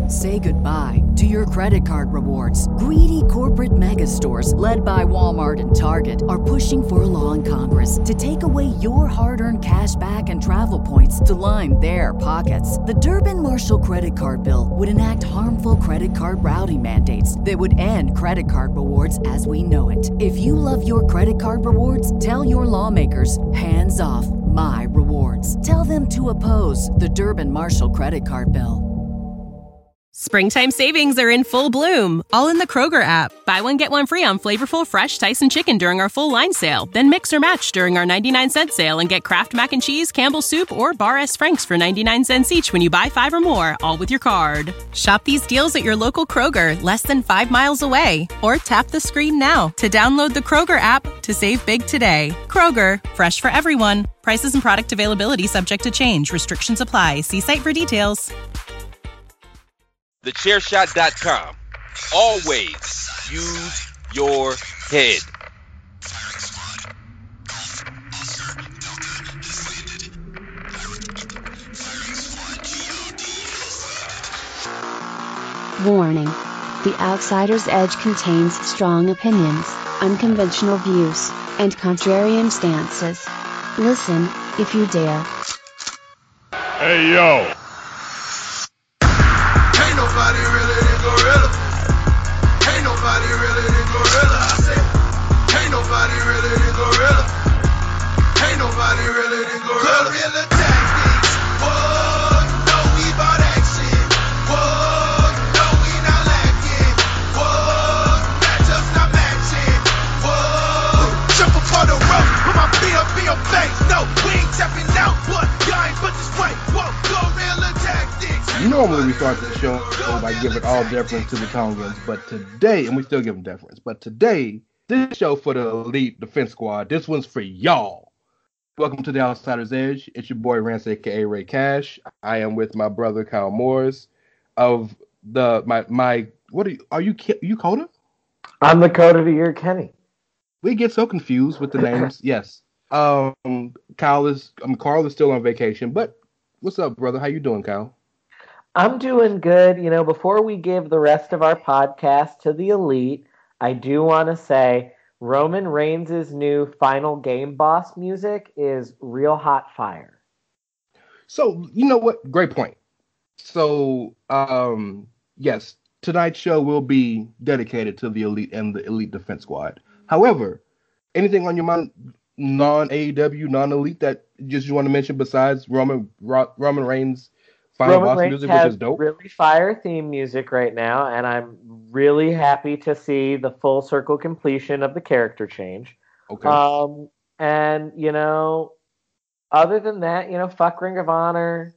Say goodbye to your credit card rewards. Greedy corporate mega stores, led by Walmart and Target, are pushing for a law in Congress to take away your hard-earned cash back and travel points to line their pockets. The Durbin-Marshall credit card bill would enact harmful credit card routing mandates that would end credit card rewards as we know it. If you love your credit card rewards, tell your lawmakers, hands off my rewards. Tell them to oppose the Durbin-Marshall credit card bill. Springtime savings are in full bloom, all in the Kroger app. Buy one, get one free on flavorful, fresh Tyson chicken during our full line sale. Then mix or match during our 99-cent sale and get Kraft Mac and Cheese, Campbell's Soup, or Bar S. Frank's for 99 cents each when you buy 5 or more, all with your card. Shop these deals at your local Kroger, less than 5 miles away. Or tap the screen now to download the Kroger app to save big today. Kroger, fresh for everyone. Prices and product availability subject to change. Restrictions apply. See site for details. TheChairShot.com. Always use your head. Warning. The Outsider's Edge contains strong opinions, unconventional views, and contrarian stances. Listen, if you dare. Hey, yo! Nobody really than Gorilla. Ain't nobody really than Gorilla. I said, ain't nobody really than Gorilla. Ain't nobody really than Gorilla. Gorilla tactics. Whoa, you know we bout action. Whoa, you know we not lacking. Whoa, matchups not matching. Whoa, jump upon the rope with my feet up in your face. No, we ain't tapping out, but y'all ain't put this way. Whoa, Gorilla tactics. Normally we start the show by giving all deference to the Tongans, but today, and we still give them deference, but today, this show for the Elite Defense Squad, this one's for y'all. Welcome to the Outsider's Edge. It's your boy Rance, aka Ray Cash. I am with my brother Kyle Moores of are you Coda? I'm the Coda to your Kenny. We get so confused with the names. Yes. Carl is still on vacation, but what's up, brother? How you doing, Kyle? I'm doing good. You know, before we give the rest of our podcast to the Elite, I do want to say Roman Reigns' new Final Game Boss music is real hot fire. So, you know what? Great point. So, yes, tonight's show will be dedicated to the Elite and the Elite Defense Squad. However, anything on your mind, non-AEW, non-Elite, that just you want to mention besides Roman Reigns' Final Boss music, which is dope? Really fire theme music right now, and I'm really happy to see the full circle completion of the character change. Okay. And, you know, other than that, you know, fuck Ring of Honor.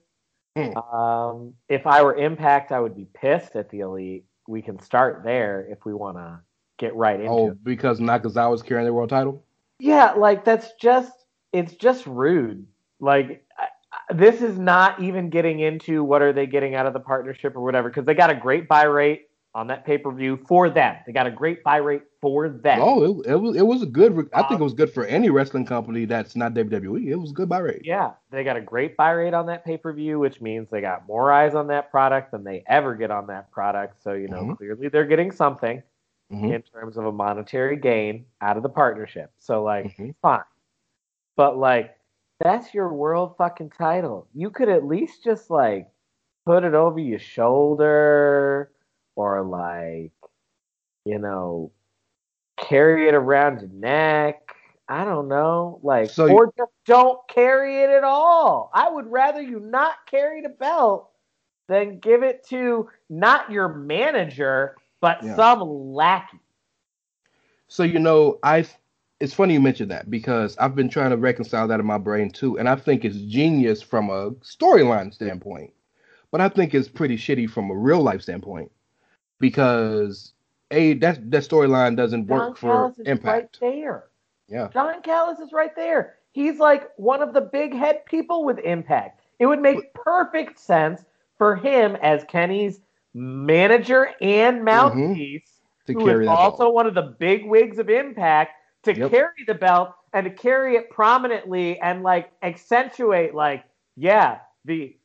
If I were Impact, I would be pissed at the Elite. We can start there if we want to get right into it. Because Nakazawa's carrying the world title? Yeah, like, it's just rude. Like, this is not even getting into what are they getting out of the partnership or whatever, because they got a great buy rate on that pay-per-view for them. They got a great buy rate for them. Oh, it was a good. I think it was good for any wrestling company that's not WWE. It was a good buy rate. Yeah, they got a great buy rate on that pay-per-view, which means they got more eyes on that product than they ever get on that product. So, you know, clearly they're getting something in terms of a monetary gain out of the partnership. So, like, fine. But, like, that's your world fucking title. You could at least just, like, put it over your shoulder or, like, you know, carry it around your neck. I don't know. Like, or just don't carry it at all. I would rather you not carry the belt than give it to not your manager, but some lackey. So, you know, it's funny you mentioned that because I've been trying to reconcile that in my brain too. And I think it's genius from a storyline standpoint, but I think it's pretty shitty from a real life standpoint because that storyline doesn't work for Impact. Right there. Yeah. John Callis is right there. He's like one of the big head people with Impact. It would make perfect sense for him as Kenny's manager and mouthpiece, who is also one of the big wigs of Impact, to carry the belt and to carry it prominently and like accentuate, like, yeah, the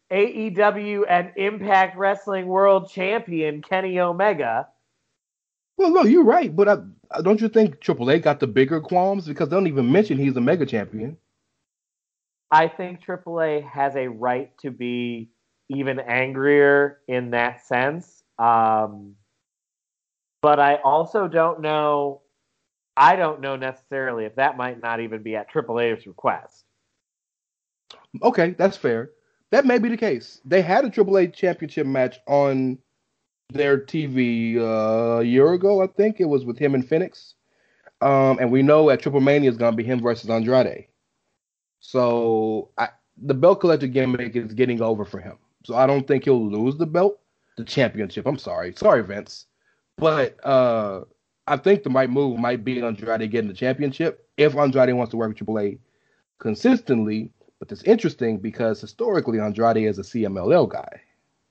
AEW and Impact Wrestling World Champion Kenny Omega. Well, no, you're right, but don't you think Triple H got the bigger qualms because they don't even mention he's a mega champion? I think Triple H has a right to be even angrier in that sense. But I also don't know. I don't know necessarily if that might not even be at Triple H's request. Okay, that's fair. That may be the case. They had a Triple H championship match on their TV a year ago, I think. It was with him and Phoenix. And we know at Triple Mania is going to be him versus Andrade. So the belt collector gimmick is getting over for him. So I don't think he'll lose the championship. I'm sorry. Sorry, Vince. But I think the right move might be Andrade getting the championship if Andrade wants to work with Triple H consistently. But it's interesting because historically Andrade is a CMLL guy.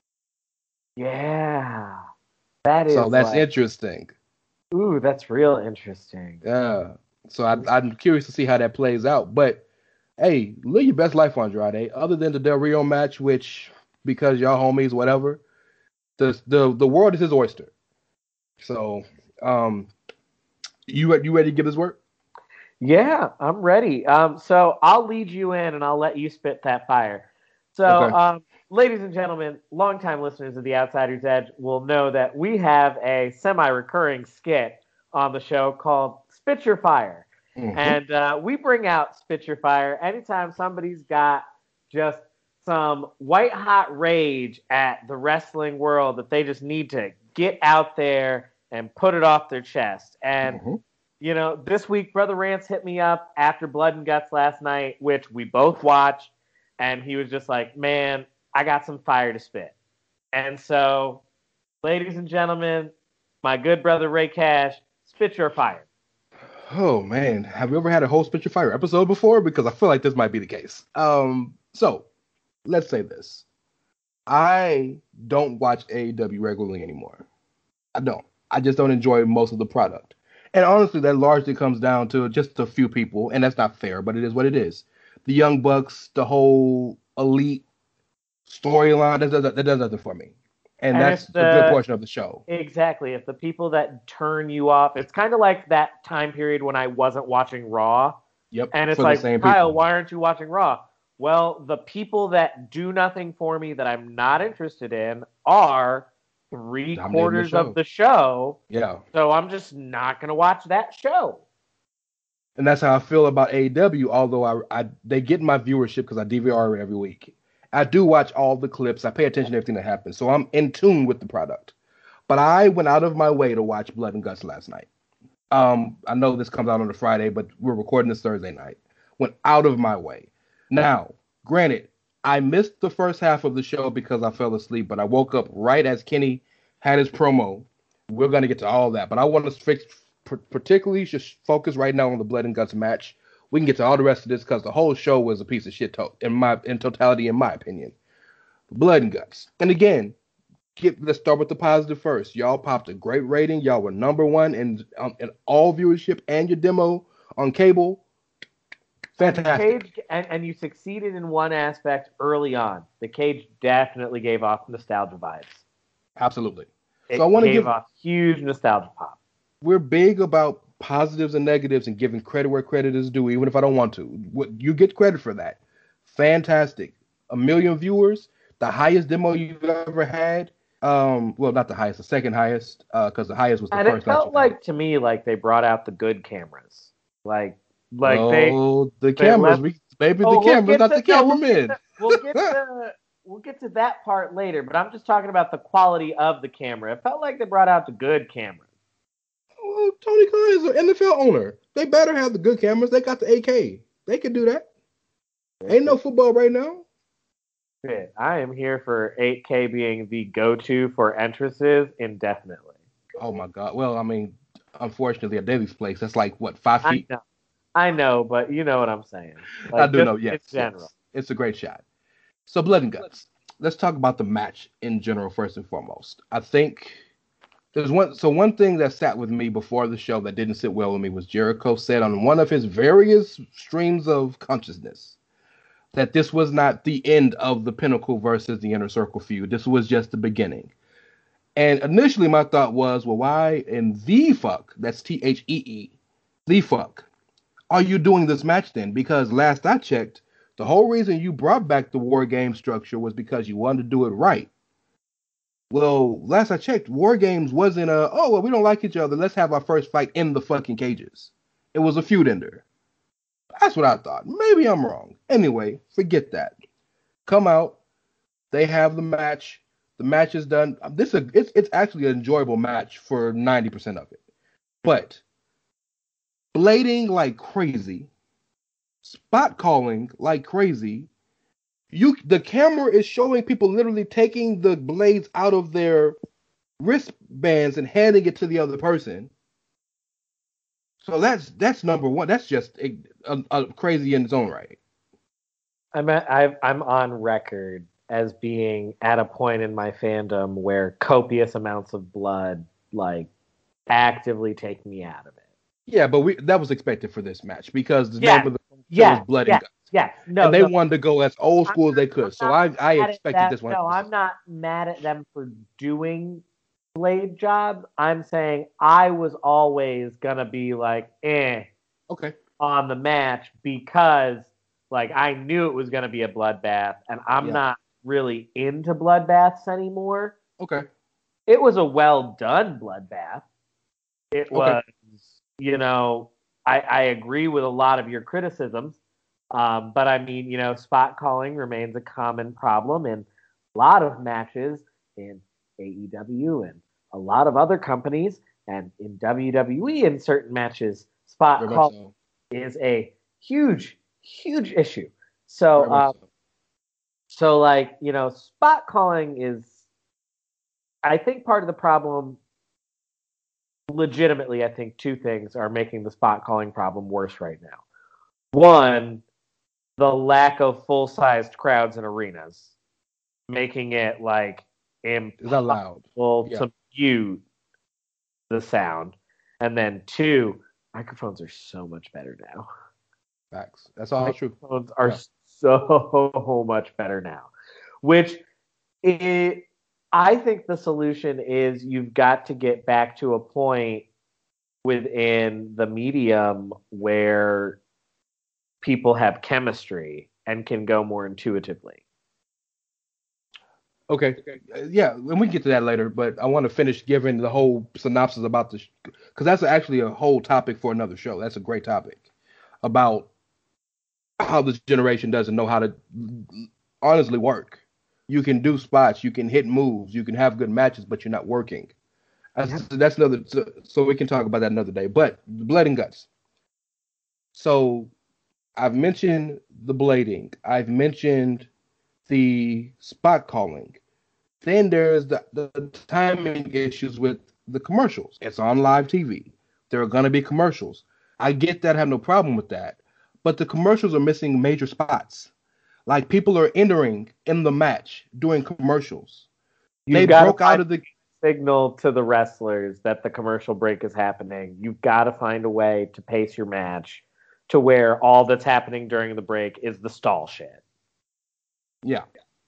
Yeah. That is so that's interesting. Ooh, that's real interesting. Yeah. So I'm curious to see how that plays out. But hey, live your best life, Andrade. Other than the Del Rio match, which because y'all homies, whatever, the world is his oyster. So, you ready to give this work? Yeah, I'm ready. So I'll lead you in and I'll let you spit that fire. So, okay. Ladies and gentlemen, longtime listeners of The Outsider's Edge will know that we have a semi-recurring skit on the show called Spit Your Fire. Mm-hmm. And we bring out Spit Your Fire anytime somebody's got just some white-hot rage at the wrestling world that they just need to get out there and put it off their chest. And, you know, this week, Brother Rance hit me up after Blood and Guts last night, which we both watched, and he was just like, man, I got some fire to spit. And so, ladies and gentlemen, my good brother Ray Cash, spit your fire. Oh, man. Have we ever had a whole Spit Your Fire episode before? Because I feel like this might be the case. So, let's say this. I don't watch AEW regularly anymore. I don't. I just don't enjoy most of the product. And honestly, that largely comes down to just a few people, and that's not fair, but it is what it is. The Young Bucks, the whole Elite storyline, that does nothing for me. And that's a good portion of the show. Exactly. If the people that turn you off, it's kind of like that time period when I wasn't watching Raw. Yep. And it's like, Kyle, why aren't you watching Raw? Well, the people that do nothing for me that I'm not interested in are 3/4 of the show. Yeah. So I'm just not going to watch that show. And that's how I feel about AEW, although they get my viewership because I DVR it every week. I do watch all the clips. I pay attention to everything that happens. So I'm in tune with the product. But I went out of my way to watch Blood and Guts last night. I know this comes out on a Friday, but we're recording this Thursday night. Went out of my way. Now, granted, I missed the first half of the show because I fell asleep, but I woke up right as Kenny had his promo. We're going to get to all that, but I want to particularly just focus right now on the Blood and Guts match. We can get to all the rest of this because the whole show was a piece of shit in totality, in my opinion. Blood and Guts. And again, let's start with the positive first. Y'all popped a great rating. Y'all were number one in all viewership and your demo on cable. Fantastic. And you succeeded in one aspect early on. The cage definitely gave off nostalgia vibes. Absolutely. So I want to give off huge nostalgia pop. We're big about positives and negatives and giving credit where credit is due, even if I don't want to. You get credit for that. Fantastic. 1 million viewers, the highest demo you've ever had. Well, not the highest, the second highest, because the highest was the first. And it felt like to me like they brought out the good cameras. The cameras, the cameras, not the cameramen. We'll get to that part later, but I'm just talking about the quality of the camera. It felt like they brought out the good cameras. Well, Tony Khan is an NFL owner. They better have the good cameras. They got the 8K. They can do that. Ain't no football right now. I am here for 8K being the go-to for entrances indefinitely. Oh, my God. Well, I mean, unfortunately, at Daly's place, that's like, 5 feet? I know, but you know what I'm saying. I do know, yes. It's general. Yes. It's a great shot. So, Blood and Guts. Let's talk about the match in general, first and foremost. I think there's one thing that sat with me before the show that didn't sit well with me was Jericho said on one of his various streams of consciousness, that this was not the end of the Pinnacle versus the Inner Circle feud. This was just the beginning. And initially, my thought was, well, why in the fuck, that's Thee, the fuck, are you doing this match then? Because last I checked, the whole reason you brought back the War Game structure was because you wanted to do it right. Well, last I checked, War Games wasn't we don't like each other, let's have our first fight in the fucking cages. It was a feud ender. That's what I thought. Maybe I'm wrong. Anyway, forget that. Come out. They have the match. The match is done. It's actually an enjoyable match for 90% of it. But blading like crazy, spot calling like crazy. The camera is showing people literally taking the blades out of their wristbands and handing it to the other person. So that's number one. That's just a crazy in its own right. I'm on record as being at a point in my fandom where copious amounts of blood like actively take me out of it. Yeah, but that was expected for this match because the name of the show was Blood and Guts. Yeah, and they wanted to go as old school as they could. So I expected this one. No, I'm not mad at them for doing blade job. I'm saying I was always gonna be like, okay, on the match because like I knew it was gonna be a bloodbath, and I'm not really into bloodbaths anymore. Okay. It was a well done bloodbath. It was, I agree with a lot of your criticisms. But I mean, spot calling remains a common problem in a lot of matches in AEW and a lot of other companies, and in WWE in certain matches, spot calling is a huge, huge issue. So, spot calling is, I think, part of the problem. Legitimately, I think two things are making the spot calling problem worse right now. One, the lack of full-sized crowds in arenas, making it like impossible to mute the sound. And then two, microphones are so much better now. Facts. That's all true. Microphones are so much better now. Which I think the solution is you've got to get back to a point within the medium where people have chemistry and can go more intuitively. Okay. Yeah, and we can get to that later, but I want to finish giving the whole synopsis about this, because that's actually a whole topic for another show. That's a great topic about how this generation doesn't know how to honestly work. You can do spots, you can hit moves, you can have good matches, but you're not working. That's another, so we can talk about that another day. But Blood and Guts. So I've mentioned the blading. I've mentioned the spot calling. Then there's the timing issues with the commercials. It's on live TV. There are going to be commercials. I get that. I have no problem with that. But the commercials are missing major spots. Like, people are entering in the match doing commercials. They broke out of the signal to the wrestlers that the commercial break is happening. You've got to find a way to pace your match to where all that's happening during the break is the stall shit. Yeah.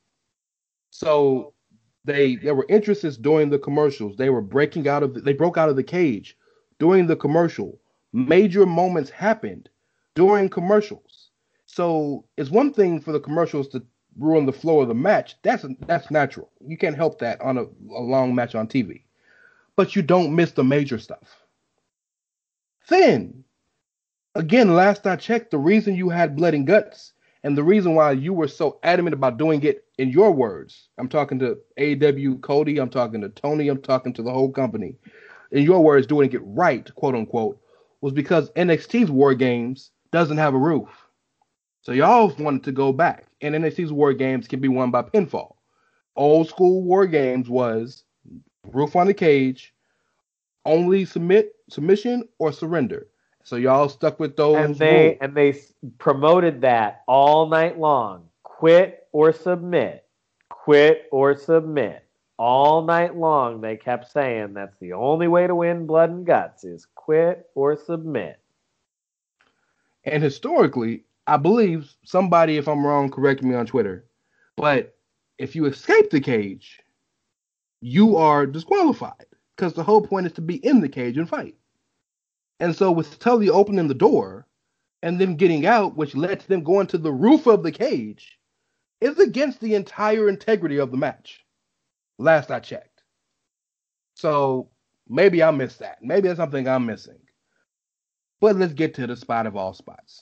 So there were entrances during the commercials. They broke out of the cage during the commercial. Major moments happened during commercials. So it's one thing for the commercials to ruin the flow of the match. That's natural. You can't help that on a long match on TV. But you don't miss the major stuff. Then, again, last I checked, the reason you had Blood and Guts and the reason why you were so adamant about doing it in your words, I'm talking to AEW Cody, I'm talking to Tony, I'm talking to the whole company, in your words, doing it right, quote unquote, was because NXT's War Games doesn't have a roof. So y'all wanted to go back, and NXT's War Games can be won by pinfall. Old school War Games was roof on the cage, only submission or surrender. So y'all stuck with those rules. And they promoted that all night long. Quit or submit. Quit or submit. All night long they kept saying that's the only way to win Blood and Guts is quit or submit. And historically, I believe somebody, if I'm wrong, correct me on Twitter, but if you escape the cage, you are disqualified because the whole point is to be in the cage and fight. And so with Tully opening the door and them getting out, which led to them going to the roof of the cage, is against the entire integrity of the match. Last I checked. So maybe I missed that. Maybe that's something I'm missing. But let's get to the spot of all spots.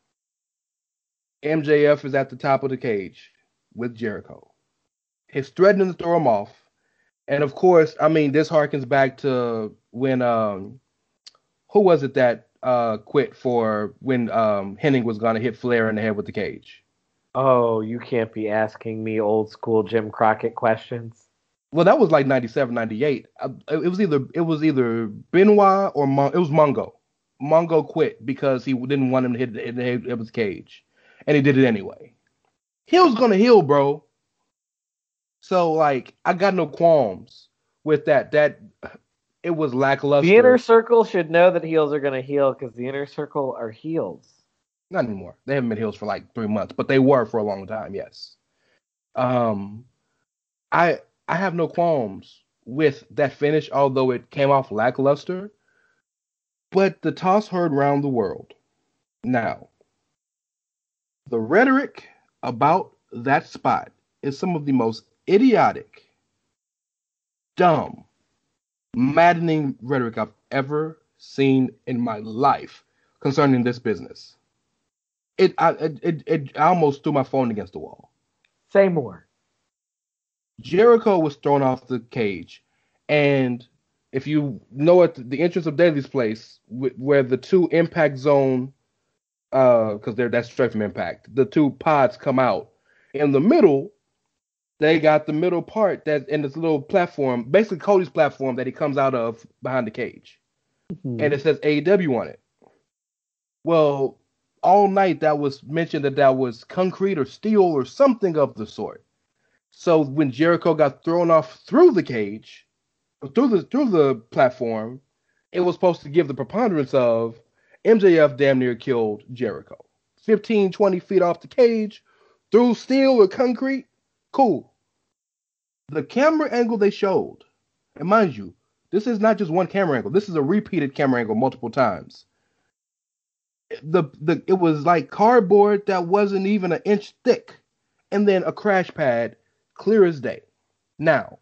MJF is at the top of the cage with Jericho. He's threatening to throw him off. And of course, I mean, this harkens back to when, who was it that quit for when Hennig was going to hit Flair in the head with the cage? Oh, you can't be asking me old school Jim Crockett questions. Well, that was like 97, 98. It was either Benoit or it was Mongo. Mongo quit because he didn't want him to hit the head of his cage. And he did it anyway. Heel's gonna heal, bro. So, like, I got no qualms with that. That it was lackluster. The Inner Circle should know that heels are gonna heal because the Inner Circle are heels. Not anymore. They haven't been heels for like 3 months, but they were for a long time. Yes. I have no qualms with that finish, although it came off lackluster. But the toss heard round the world. Now, the rhetoric about that spot is some of the most idiotic, dumb, maddening rhetoric I've ever seen in my life concerning this business. I almost threw my phone against the wall. Say more. Jericho was thrown off the cage, and if you know at the entrance of Daily's place, where the two Impact Zone, because that's straight from Impact, the two pods come out. In the middle, they got the middle part that in this little platform, basically Cody's platform that he comes out of behind the cage, and it says AEW on it. Well, all night that was mentioned that was concrete or steel or something of the sort. So when Jericho got thrown off through the cage, through the platform, it was supposed to give the preponderance of MJF damn near killed Jericho. 15, 20 feet off the cage, through steel or concrete, cool. The camera angle they showed, and mind you, this is not just one camera angle. This is a repeated camera angle multiple times. It was like cardboard that wasn't even an inch thick, and then a crash pad, clear as day. Now,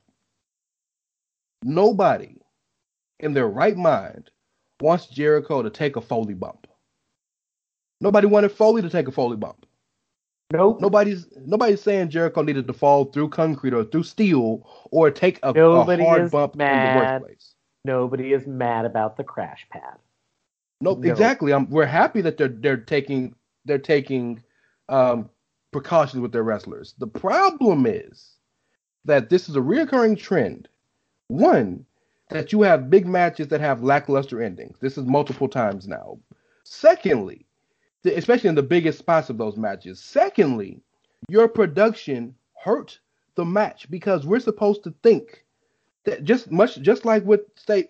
nobody in their right mind wants Jericho to take a Foley bump. Nobody wanted Foley to take a Foley bump. Nope. Nobody's saying Jericho needed to fall through concrete or through steel or take a hard bump in the workplace. Nobody is mad about the crash pad. Nope, exactly. We're happy that they're taking precautions with their wrestlers. The problem is that this is a recurring trend. One, that you have big matches that have lackluster endings. This is multiple times now. Secondly, especially in the biggest spots of those matches. Secondly, your production hurt the match because we're supposed to think that just like during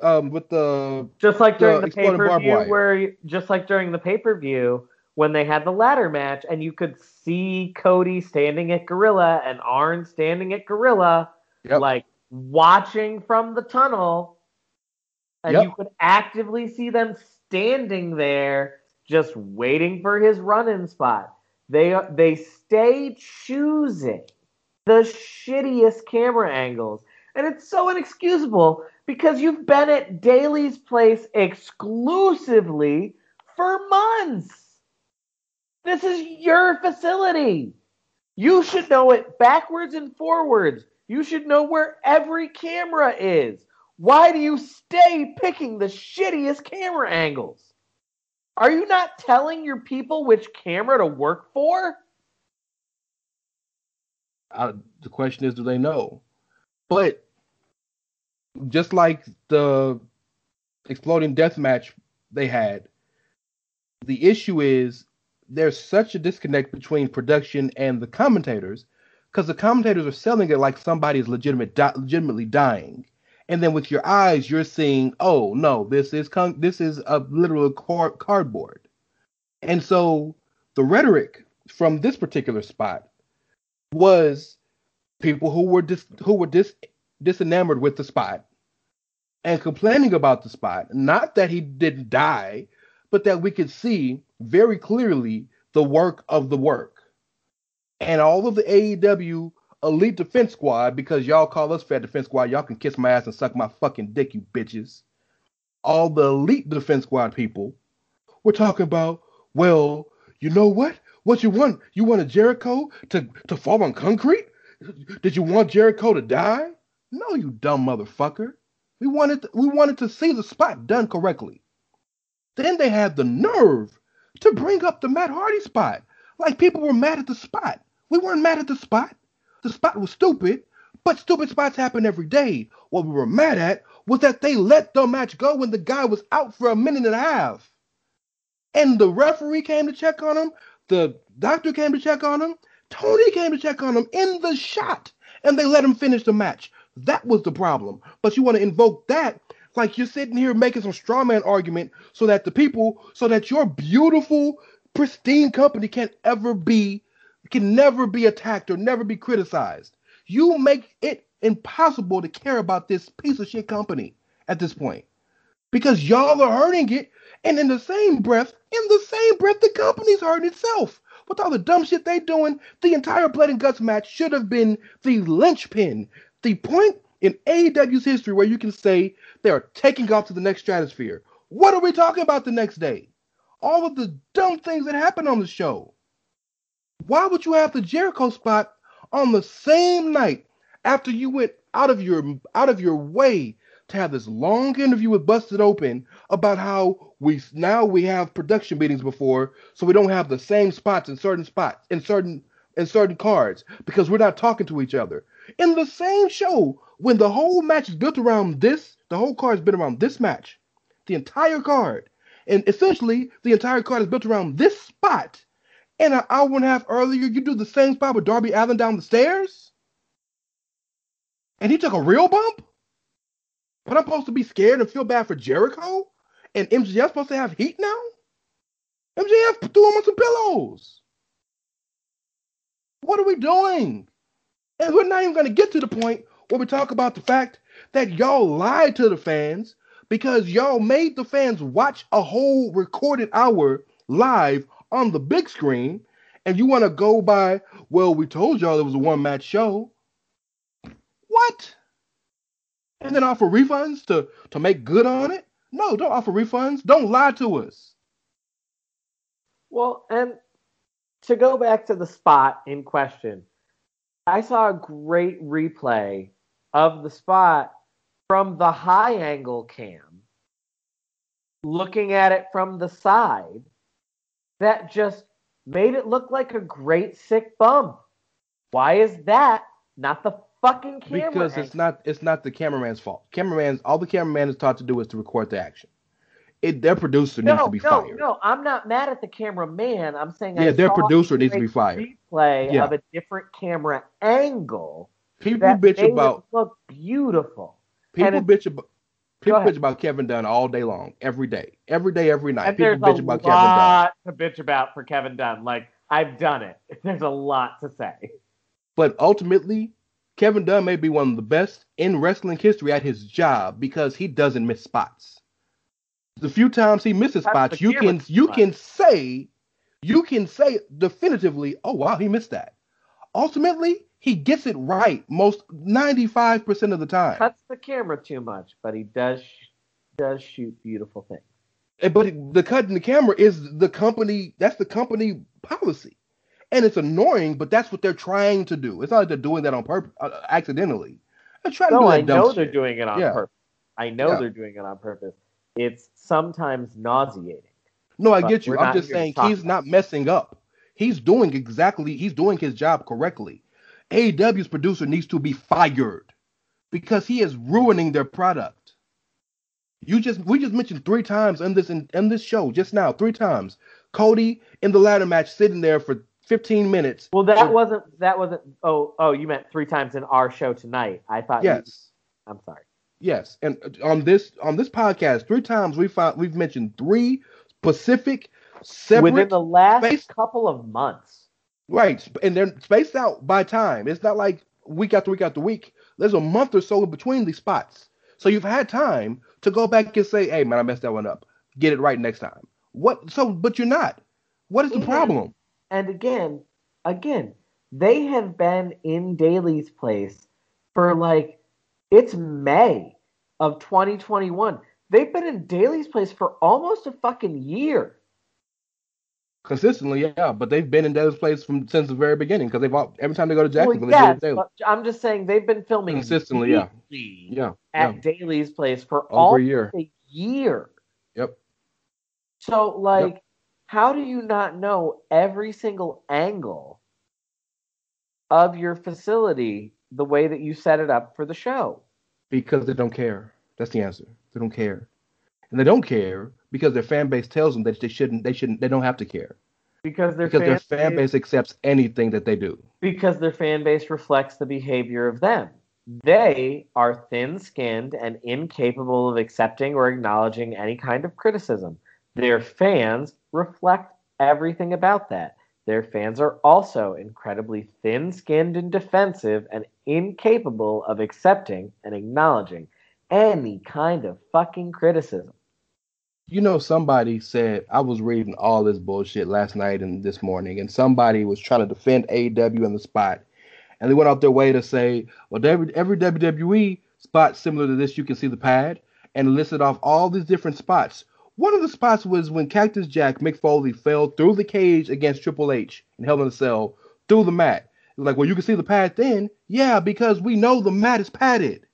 the pay-per-view when they had the ladder match and you could see Cody standing at Gorilla and Arn standing at Gorilla, like watching from the tunnel, and you could actively see them standing there just waiting for his run-in spot. They stay choosing the shittiest camera angles. And it's so inexcusable because you've been at Daily's place exclusively for months. This is your facility. You should know it backwards and forwards. You should know where every camera is. Why do you stay picking the shittiest camera angles? Are you not telling your people which camera to work for? The question is, do they know? But just like the exploding death match they had, the issue is there's such a disconnect between production and the commentators because the commentators are selling it like somebody is legitimately dying. And then with your eyes, you're seeing, oh, no, this is a literal cardboard. And so the rhetoric from this particular spot was people who were disenamored with the spot and complaining about the spot. Not that he didn't die, but that we could see very clearly the work of the work. And all of the AEW Elite Defense Squad, because y'all call us Fat Defense Squad, y'all can kiss my ass and suck my fucking dick, you bitches. All the Elite Defense Squad people were talking about, well, you know what? What you want? You want a Jericho to fall on concrete? Did you want Jericho to die? No, you dumb motherfucker. We wanted to see the spot done correctly. Then they had the nerve to bring up the Matt Hardy spot. Like people were mad at the spot. We weren't mad at the spot. The spot was stupid, but stupid spots happen every day. What we were mad at was that they let the match go when the guy was out for a minute and a half. And the referee came to check on him. The doctor came to check on him. Tony came to check on him in the shot. And they let him finish the match. That was the problem. But you want to invoke that like you're sitting here making some straw man argument so that your beautiful, pristine company can never be attacked or never be criticized. You make it impossible to care about this piece of shit company at this point. Because y'all are hurting it, and in the same breath, the company's hurting itself. With all the dumb shit they doing, the entire Blood and Guts match should have been the linchpin, the point in AEW's history where you can say they are taking off to the next stratosphere. What are we talking about the next day? All of the dumb things that happened on the show. Why would you have the Jericho spot on the same night after you went out of your way to have this long interview with Busted Open about how we have production meetings before, so we don't have the same spots in certain cards because we're not talking to each other. In the same show, when the whole match is built around this, the whole card has been around this match, the entire card, and essentially the entire card is built around this spot. And an hour and a half earlier, you do the same spot with Darby Allin down the stairs? And he took a real bump? But I'm supposed to be scared and feel bad for Jericho? And MJF supposed to have heat now? MJF threw him on some pillows. What are we doing? And we're not even going to get to the point where we talk about the fact that y'all lied to the fans because y'all made the fans watch a whole recorded hour live on the big screen, and you want to go by, well, we told y'all it was a one-match show. What? And then offer refunds to make good on it? No, don't offer refunds. Don't lie to us. Well, and to go back to the spot in question, I saw a great replay of the spot from the high angle cam, looking at it from the side, that just made it look like a great sick bump. Why is that not the fucking camera? Because it's not the cameraman's fault. All the cameraman is taught to do is to record the action. Their producer needs to be fired. No, I'm not mad at the cameraman. I'm saying their producer needs to be fired. Replay of a different camera angle. People bitch about it look beautiful. People bitch about Kevin Dunn all day long, every day, every night. And people bitch about Kevin Dunn. There's a lot to bitch about for Kevin Dunn. Like, I've done it. There's a lot to say. But ultimately, Kevin Dunn may be one of the best in wrestling history at his job because he doesn't miss spots. The few times he misses spots, you can say definitively, oh wow, he missed that. Ultimately, he gets it right most 95% of the time. Cuts the camera too much, but he does shoot beautiful things. But the cut in the camera is the company. That's the company policy, and it's annoying. But that's what they're trying to do. It's not like they're doing that on purpose, accidentally. They're trying to do that. I know dumb they're shit. doing it on purpose. I know they're doing it on purpose. It's sometimes nauseating. No, I get you. I'm just saying he's not messing up. He's doing his job correctly. AEW's producer needs to be fired because he is ruining their product. We just mentioned 3 times in this show just now, 3 times. Cody in the ladder match sitting there for 15 minutes. Well, that wasn't. Oh, you meant 3 times in our show tonight. I thought. Yes. I'm sorry. Yes, and on this podcast, 3 times we've mentioned 3 specific separate within the last couple of months. Right, and they're spaced out by time. It's not like week after week after week. There's a month or so in between these spots. So you've had time to go back and say, hey, man, I messed that one up. Get it right next time. But you're not. What is the problem? And again, they have been in Daly's place for it's May of 2021. They've been in Daly's place for almost a fucking year. Consistently, yeah, but they've been in Daly's place since the very beginning because every time they go to Jacksonville, they do Daly. But I'm just saying they've been filming consistently, at Daly's place for over a year. Yep. So, how do you not know every single angle of your facility the way that you set it up for the show? Because they don't care. That's the answer. They don't care. And they don't care because their fan base tells them that they don't have to care. Because their fan base accepts anything that they do. Because their fan base reflects the behavior of them. They are thin-skinned and incapable of accepting or acknowledging any kind of criticism. Their fans reflect everything about that. Their fans are also incredibly thin-skinned and defensive and incapable of accepting and acknowledging any kind of fucking criticism. Somebody said, I was reading all this bullshit last night and this morning, and somebody was trying to defend AEW in the spot. And they went out their way to say, well, every WWE spot similar to this, you can see the pad, and listed off all these different spots. One of the spots was when Cactus Jack, Mick Foley, fell through the cage against Triple H in Hell in a Cell through the mat. It was like, well, you can see the pad then? Yeah, because we know the mat is padded.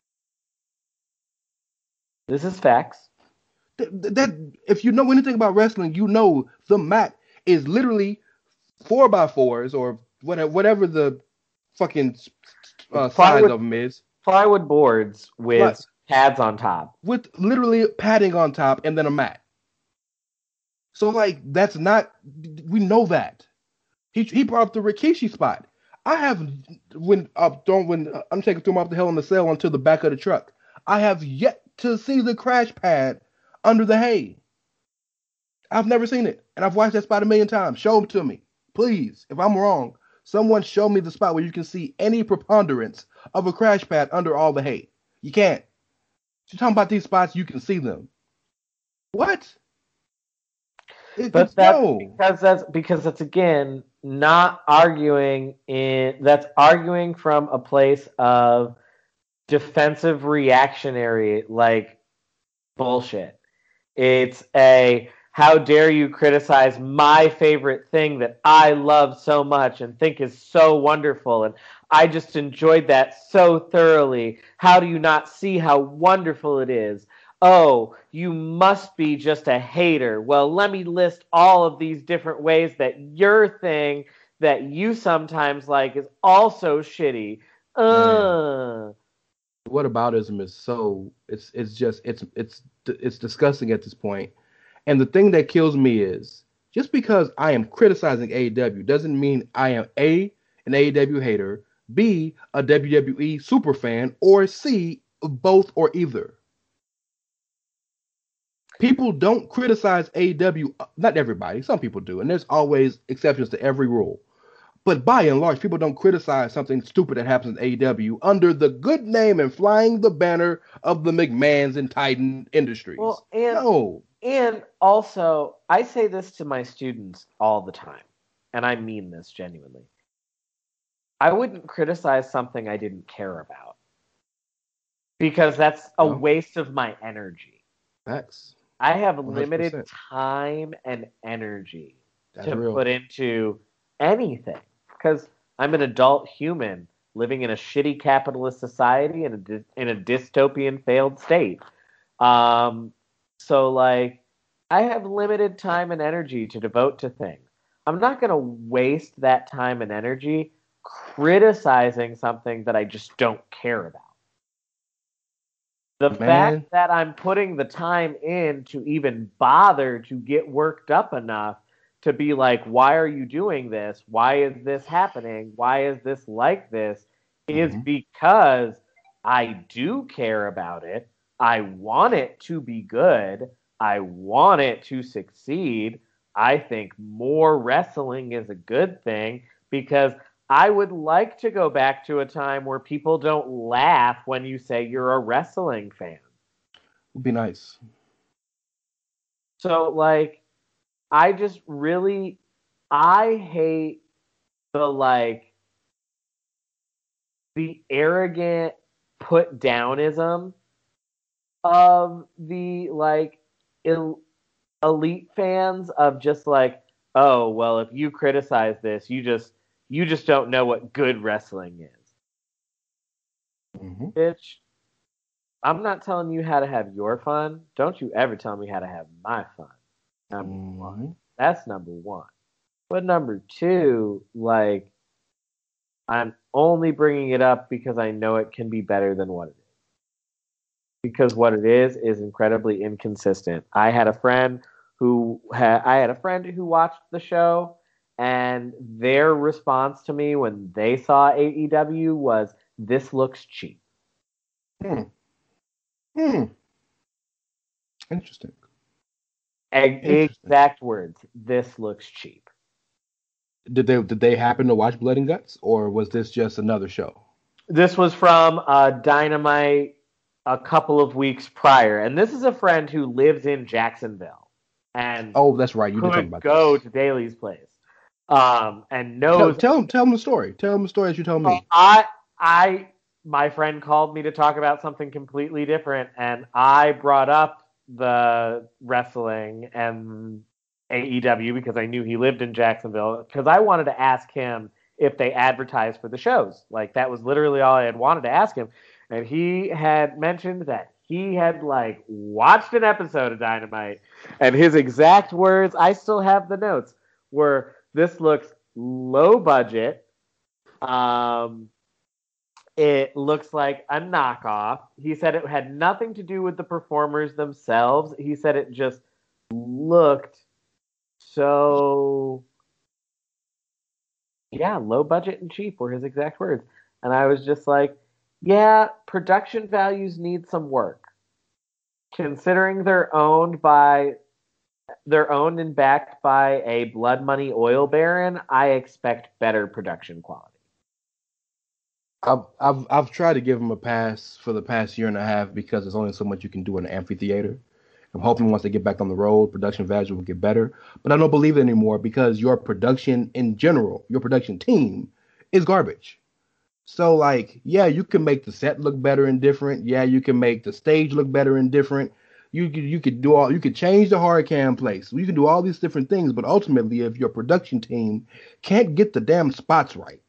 This is facts. That if you know anything about wrestling, you know the mat is literally 4x4s or whatever the fucking size of them is. Plywood boards with pads on top. With literally padding on top and then a mat. So that's not, we know that. He brought up the Rikishi spot. I have when Undertaker threw him off the Hell in the Cell onto the back of the truck. I have yet to see the crash pad under the hay. I've never seen it. And I've watched that spot 1,000,000 times. Show them to me. Please. If I'm wrong, someone show me the spot where you can see any preponderance of a crash pad under all the hay. You can't. You're talking about these spots, you can see them. What? Because that's again not arguing that's arguing from a place of defensive reactionary bullshit. It's how dare you criticize my favorite thing that I love so much and think is so wonderful, and I just enjoyed that so thoroughly. How do you not see how wonderful it is? Oh, you must be just a hater. Well, let me list all of these different ways that your thing that you sometimes like is also shitty. Whataboutism is so it's disgusting at this point. And the thing that kills me is just because I am criticizing AEW doesn't mean I am an AEW hater, B, a WWE super fan, or C, both or either. People don't criticize AEW, not everybody, some people do, and there's always exceptions to every rule. But by and large, people don't criticize something stupid that happens in AEW under the good name and flying the banner of the McMahons and Titan Industries. Well, no. And also, I say this to my students all the time, and I mean this genuinely. I wouldn't criticize something I didn't care about, because that's a waste of my energy. Facts. I have 100%. Limited time and energy to put into anything, because I'm an adult human living in a shitty capitalist society in a dystopian failed state. So I have limited time and energy to devote to things. I'm not going to waste that time and energy criticizing something that I just don't care about. The fact that I'm putting the time in to even bother to get worked up enough to be like, why are you doing this? Why is this happening? Why is this like this? Is because I do care about it. I want it to be good. I want it to succeed. I think more wrestling is a good thing because I would like to go back to a time where people don't laugh when you say you're a wrestling fan. Would be nice. So, like, I hate the arrogant put downism of the, like, elite fans of just like, oh, well, if you criticize this, you just don't know what good wrestling is. Mm-hmm. Bitch, I'm not telling you how to have your fun. Don't you ever tell me how to have my fun. Number one. That's number one. But number two, like, I'm only bringing it up because I know it can be better than what it is. Because what it is incredibly inconsistent. I had a friend who watched the show, and their response to me when they saw AEW was, "This looks cheap." Interesting. Exact words. This looks cheap. Did they happen to watch Blood and Guts, or was this just another show? This was from Dynamite a couple of weeks prior, and this is a friend who lives in Jacksonville, and that's right, you did talk about go to Daly's place, and knows. No, tell him the story. Tell him the story as you told me. My friend called me to talk about something completely different, and I brought up the wrestling and AEW because I knew he lived in Jacksonville, because I wanted to ask him if they advertised for the shows. Like, that was literally all I had wanted to ask him. And he had mentioned that he had, like, watched an episode of Dynamite, and his exact words, I still have the notes, were, "This looks low budget. It looks like a knockoff." He said it had nothing to do with the performers themselves. He said it just looked so, yeah, low budget and cheap were his exact words. And I was just like, yeah, production values need some work. Considering they're owned and backed by a blood money oil baron, I expect better production quality. I've tried to give him a pass for the past year and a half because there's only so much you can do in an amphitheater. I'm hoping once they get back on the road, production values will get better. But I don't believe it anymore because your production in general, your production team, is garbage. So, like, yeah, you can make the set look better and different. Yeah, you can make the stage look better and different. You could change the hard cam place. You can do all these different things, but ultimately, if your production team can't get the damn spots right,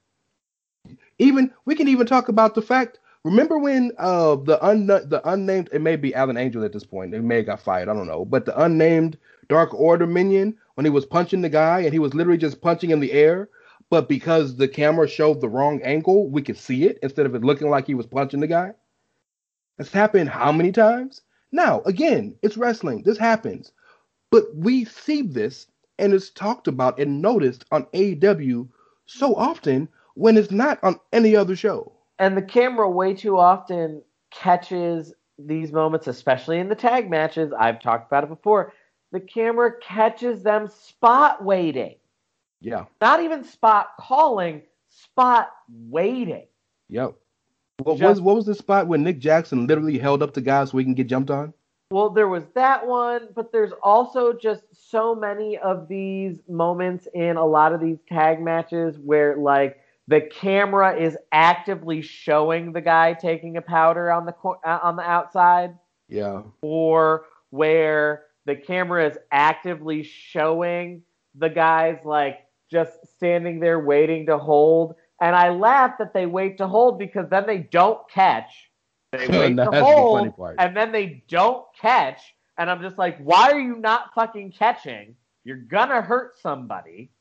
we can even talk about the fact. Remember when the unnamed, it may be Alan Angel at this point, it may have got fired, I don't know, but the unnamed Dark Order minion, when he was punching the guy and he was literally just punching in the air, but because the camera showed the wrong angle, we could see it instead of it looking like he was punching the guy. That's happened how many times? Now, again, it's wrestling. This happens. But we see this, and it's talked about and noticed on AEW so often when it's not on any other show. And the camera way too often catches these moments, especially in the tag matches. I've talked about it before. The camera catches them spot waiting. Yeah. Not even spot calling, spot waiting. Yep. What was the spot when Nick Jackson literally held up the guy so he can get jumped on? Well, there was that one, but there's also just so many of these moments in a lot of these tag matches where, like, the camera is actively showing the guy taking a powder on the outside. Yeah. Or where the camera is actively showing the guys, like, just standing there waiting to hold. And I laugh that they wait to hold because then they don't catch. They wait to hold, and then they don't catch. And I'm just like, why are you not fucking catching? You're gonna hurt somebody.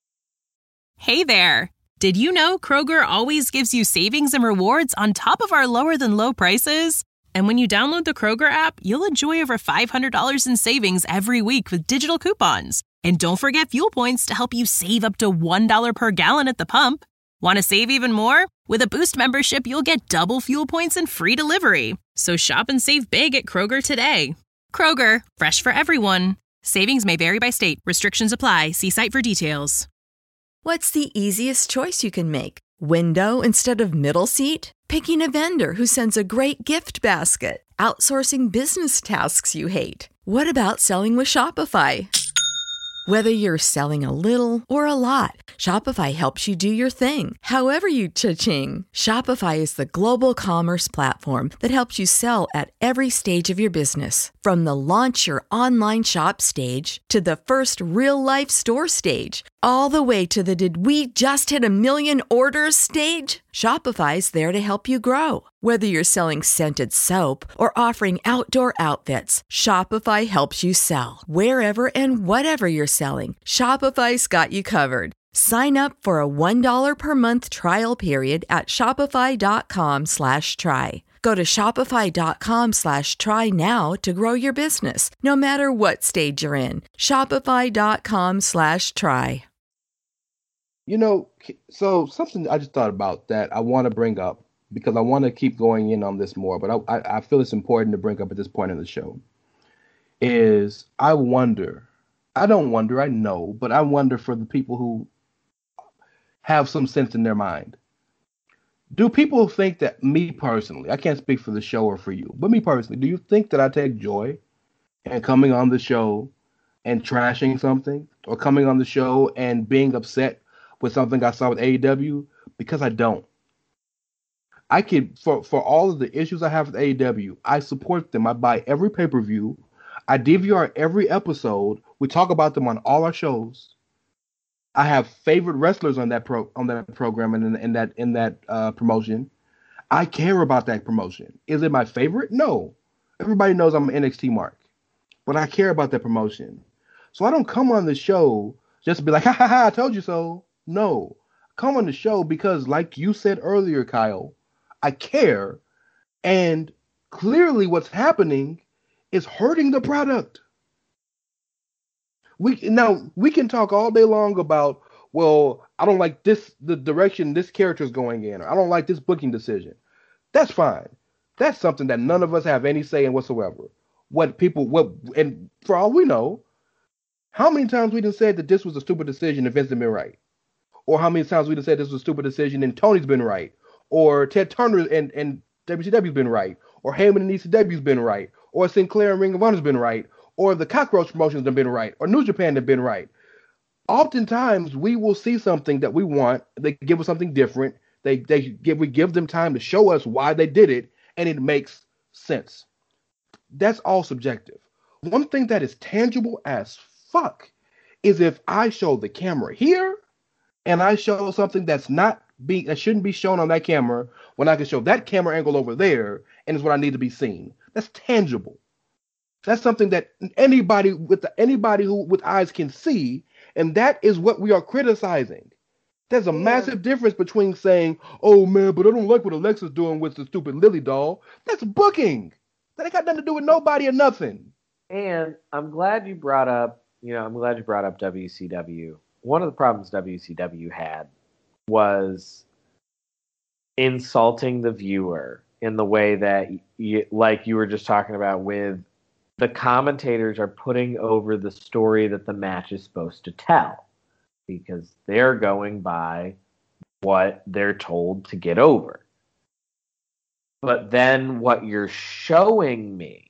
Hey there. Did you know Kroger always gives you savings and rewards on top of our lower-than-low prices? And when you download the Kroger app, you'll enjoy over $500 in savings every week with digital coupons. And don't forget fuel points to help you save up to $1 per gallon at the pump. Want to save even more? With a Boost membership, you'll get double fuel points and free delivery. So shop and save big at Kroger today. Kroger, fresh for everyone. Savings may vary by state. Restrictions apply. See site for details. What's the easiest choice you can make? Window instead of middle seat? Picking a vendor who sends a great gift basket? Outsourcing business tasks you hate? What about selling with Shopify? Whether you're selling a little or a lot, Shopify helps you do your thing, however you cha-ching. Shopify is the global commerce platform that helps you sell at every stage of your business. From the launch your online shop stage to the first real-life store stage, all the way to the did we just hit 1 million orders stage. Shopify's there to help you grow. Whether you're selling scented soap or offering outdoor outfits, Shopify helps you sell. Wherever and whatever you're selling, Shopify's got you covered. Sign up for a $1 per month trial period at shopify.com/try. Go to shopify.com/try now to grow your business, no matter what stage you're in. Shopify.com/try. You know, so something I just thought about that I want to bring up because I want to keep going in on this more, but I feel it's important to bring up at this point in the show, is I know, but I wonder for the people who have some sense in their mind. Do people think that me personally, I can't speak for the show or for you, but me personally, do you think that I take joy in coming on the show and trashing something or coming on the show and being upset with something I saw with AEW? Because I don't. I could, for all of the issues I have with AEW, I support them. I buy every pay-per-view. I DVR every episode. We talk about them on all our shows. I have favorite wrestlers on that program and in that promotion. I care about that promotion. Is it my favorite? No. Everybody knows I'm an NXT mark, but I care about that promotion. So I don't come on the show just to be like, ha ha ha, I told you so. No, come on the show because, like you said earlier, Kyle, I care, and clearly what's happening is hurting the product. We can talk all day long about, well, I don't like the direction this character is going in, or I don't like this booking decision. That's fine. That's something that none of us have any say in whatsoever. And for all we know, how many times we done said that this was a stupid decision and Vince had been right? Or how many times we done said this was a stupid decision and Tony's been right? Or Ted Turner and WCW's been right? Or Heyman and ECW's been right? Or Sinclair and Ring of Honor's been right? Or the Cockroach promotions have been right? Or New Japan have been right? Oftentimes we will see something that we want. They give us something different. We give them time to show us why they did it, and it makes sense. That's all subjective. One thing that is tangible as fuck is if I show the camera here and I show something that shouldn't be shown on that camera when I can show that camera angle over there and it's what I need to be seen. That's tangible. That's something that anybody who with eyes can see, and that is what we are criticizing. There's a massive difference between saying, "Oh man, but I don't like what Alexa's doing with the stupid Lily doll." That's booking. That ain't got nothing to do with nobody or nothing. And I'm glad you brought up WCW. One of the problems WCW had was insulting the viewer in the way that, like you were just talking about, with the commentators are putting over the story that the match is supposed to tell because they're going by what they're told to get over. But then what you're showing me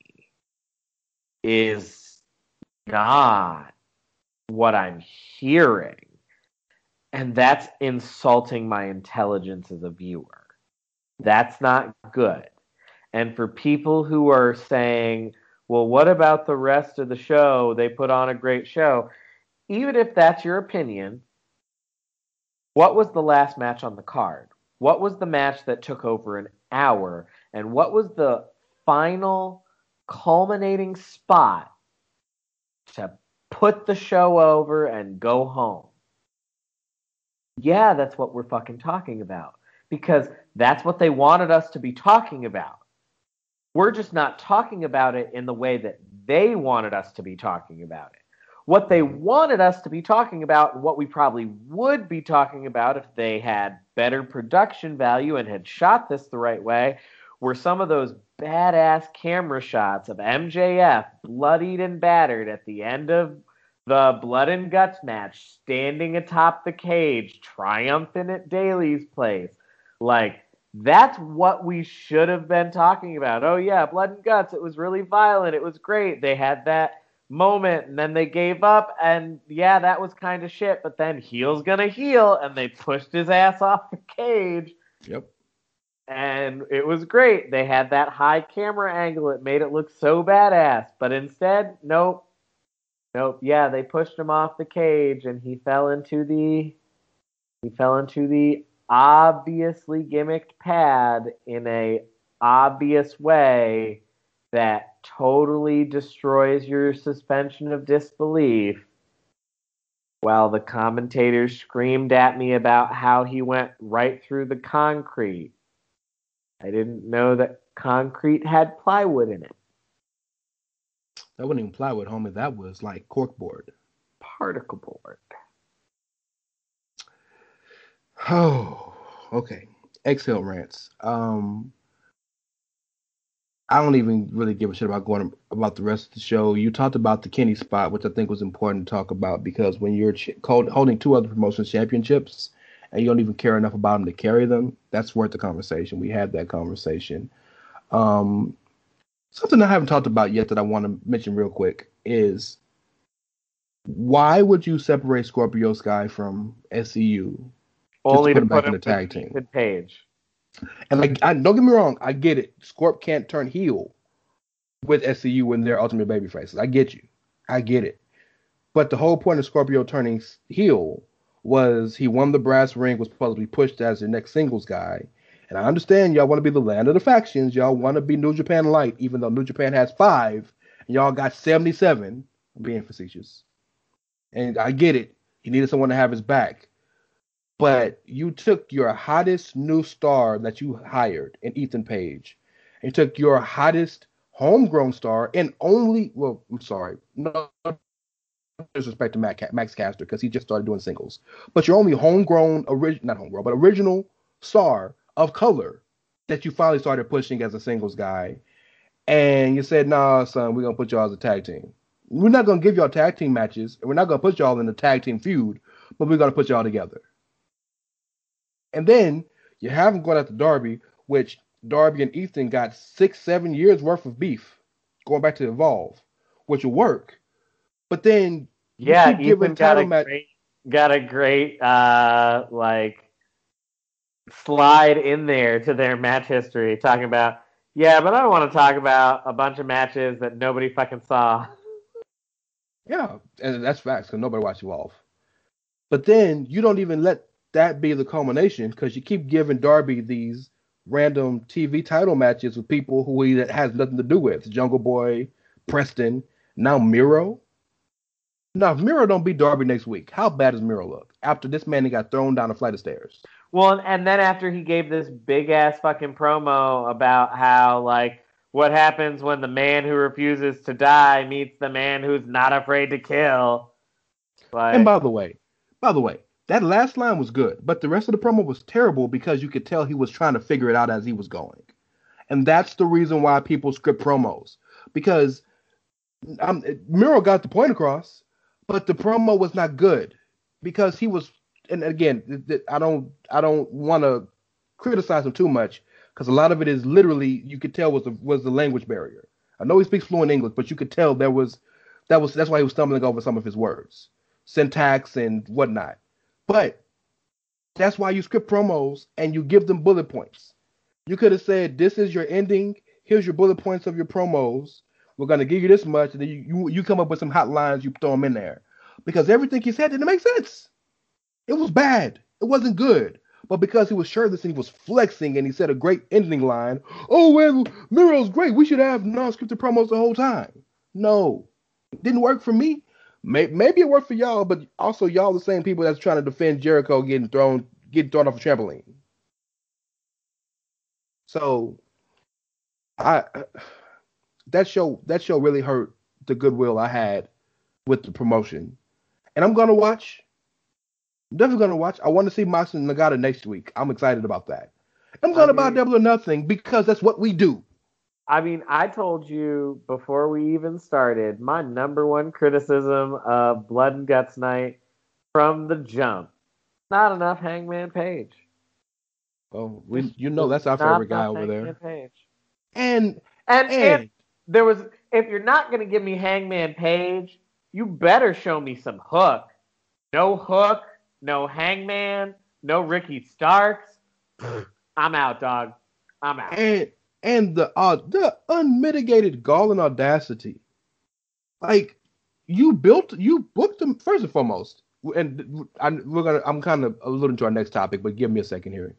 is not what I'm hearing. And that's insulting my intelligence as a viewer. That's not good. And for people who are saying, well, what about the rest of the show? They put on a great show. Even if that's your opinion, what was the last match on the card? What was the match that took over an hour? And what was the final culminating spot to put the show over and go home? Yeah, that's what we're fucking talking about. Because that's what they wanted us to be talking about. We're just not talking about it in the way that they wanted us to be talking about it. What they wanted us to be talking about, and what we probably would be talking about if they had better production value and had shot this the right way, were some of those badass camera shots of MJF bloodied and battered at the end of the Blood and Guts match, standing atop the cage, triumphant at Daly's place. Like, that's what we should have been talking about. Oh, yeah, Blood and Guts. It was really violent. It was great. They had that moment, and then they gave up, and yeah, that was kind of shit, but then heel's gonna heel, and they pushed his ass off the cage. Yep. And it was great. They had that high camera angle. It made it look so badass. But instead, nope. Yeah, they pushed him off the cage, and he fell into the obviously gimmicked pad in a obvious way that totally destroys your suspension of disbelief. While the commentators screamed at me about how he went right through the concrete. I didn't know that concrete had plywood in it. That wasn't even plywood, homie. That was like corkboard. Particle board. Oh, okay. Exhale rants. I don't even really give a shit about the rest of the show. You talked about the Kenny spot, which I think was important to talk about, because when you're holding two other promotions championships and you don't even care enough about them to carry them, that's worth the conversation. We had that conversation. Something I haven't talked about yet that I want to mention real quick is, why would you separate Scorpio Sky from SCU? Only to put him put back in the tag team. Page. And like, don't get me wrong, I get it. Scorp can't turn heel with SCU when they're ultimate baby faces. I get you. I get it. But the whole point of Scorpio turning heel was he won the brass ring, was supposed to be pushed as your next singles guy. And I understand y'all want to be the land of the factions. Y'all want to be New Japan Light, even though New Japan has 5, and y'all got 77. I'm being facetious. And I get it. He needed someone to have his back. But you took your hottest new star that you hired in Ethan Page, and you took your hottest homegrown star and no disrespect to Max Caster, because he just started doing singles, but your only original star of color that you finally started pushing as a singles guy, and you said, nah, son, we're going to put y'all as a tag team. We're not going to give y'all tag team matches, and we're not going to put y'all in the tag team feud, but we're going to put y'all together. And then you have them going after Darby, which Darby and Ethan got 6-7 years worth of beef going back to Evolve, which will work. But then Ethan got a great slide in there to their match history, talking about, but I don't want to talk about a bunch of matches that nobody fucking saw. Yeah, and that's facts, because nobody watched Evolve. But then you don't even let that be the culmination, because you keep giving Darby these random TV title matches with people who he has nothing to do with. Jungle Boy, Preston, now Miro. Now, if Miro don't beat Darby next week, how bad does Miro look after this man got thrown down a flight of stairs? Well, and then after he gave this big-ass fucking promo about how, like, what happens when the man who refuses to die meets the man who's not afraid to kill. Like, and by the way, that last line was good, but the rest of the promo was terrible, because you could tell he was trying to figure it out as he was going. And that's the reason why people script promos, because Miro got the point across, but the promo was not good, because he was, and again, I don't want to criticize him too much, because a lot of it is literally, you could tell was the language barrier. I know he speaks fluent English, but you could tell that's why he was stumbling over some of his words, syntax and whatnot. But that's why you script promos and you give them bullet points. You could have said, this is your ending. Here's your bullet points of your promos. We're going to give you this much. And then you come up with some hot lines. You throw them in there. Because everything he said didn't make sense. It was bad. It wasn't good. But because he was shirtless and he was flexing and he said a great ending line, oh, well, Miro's great. We should have non-scripted promos the whole time. No. It didn't work for me. Maybe it worked for y'all, but also y'all the same people that's trying to defend Jericho getting thrown off a trampoline. So, that show really hurt the goodwill I had with the promotion, and I'm gonna watch. I'm definitely gonna watch. I want to see Moxley and Nagata next week. I'm excited about that. I'm gonna buy Double or Nothing, because that's what we do. I mean, I told you before we even started, my number one criticism of Blood and Guts Night from the jump, not enough Hangman Page. Oh, that's our favorite guy over there. Page. And there was, if you're not going to give me Hangman Page, you better show me some Hook. No Hook, no Hangman, no Ricky Starks. I'm out, dog. I'm out. And the unmitigated gall and audacity, like you booked them first and foremost. And I'm kind of alluding to our next topic, but give me a second here.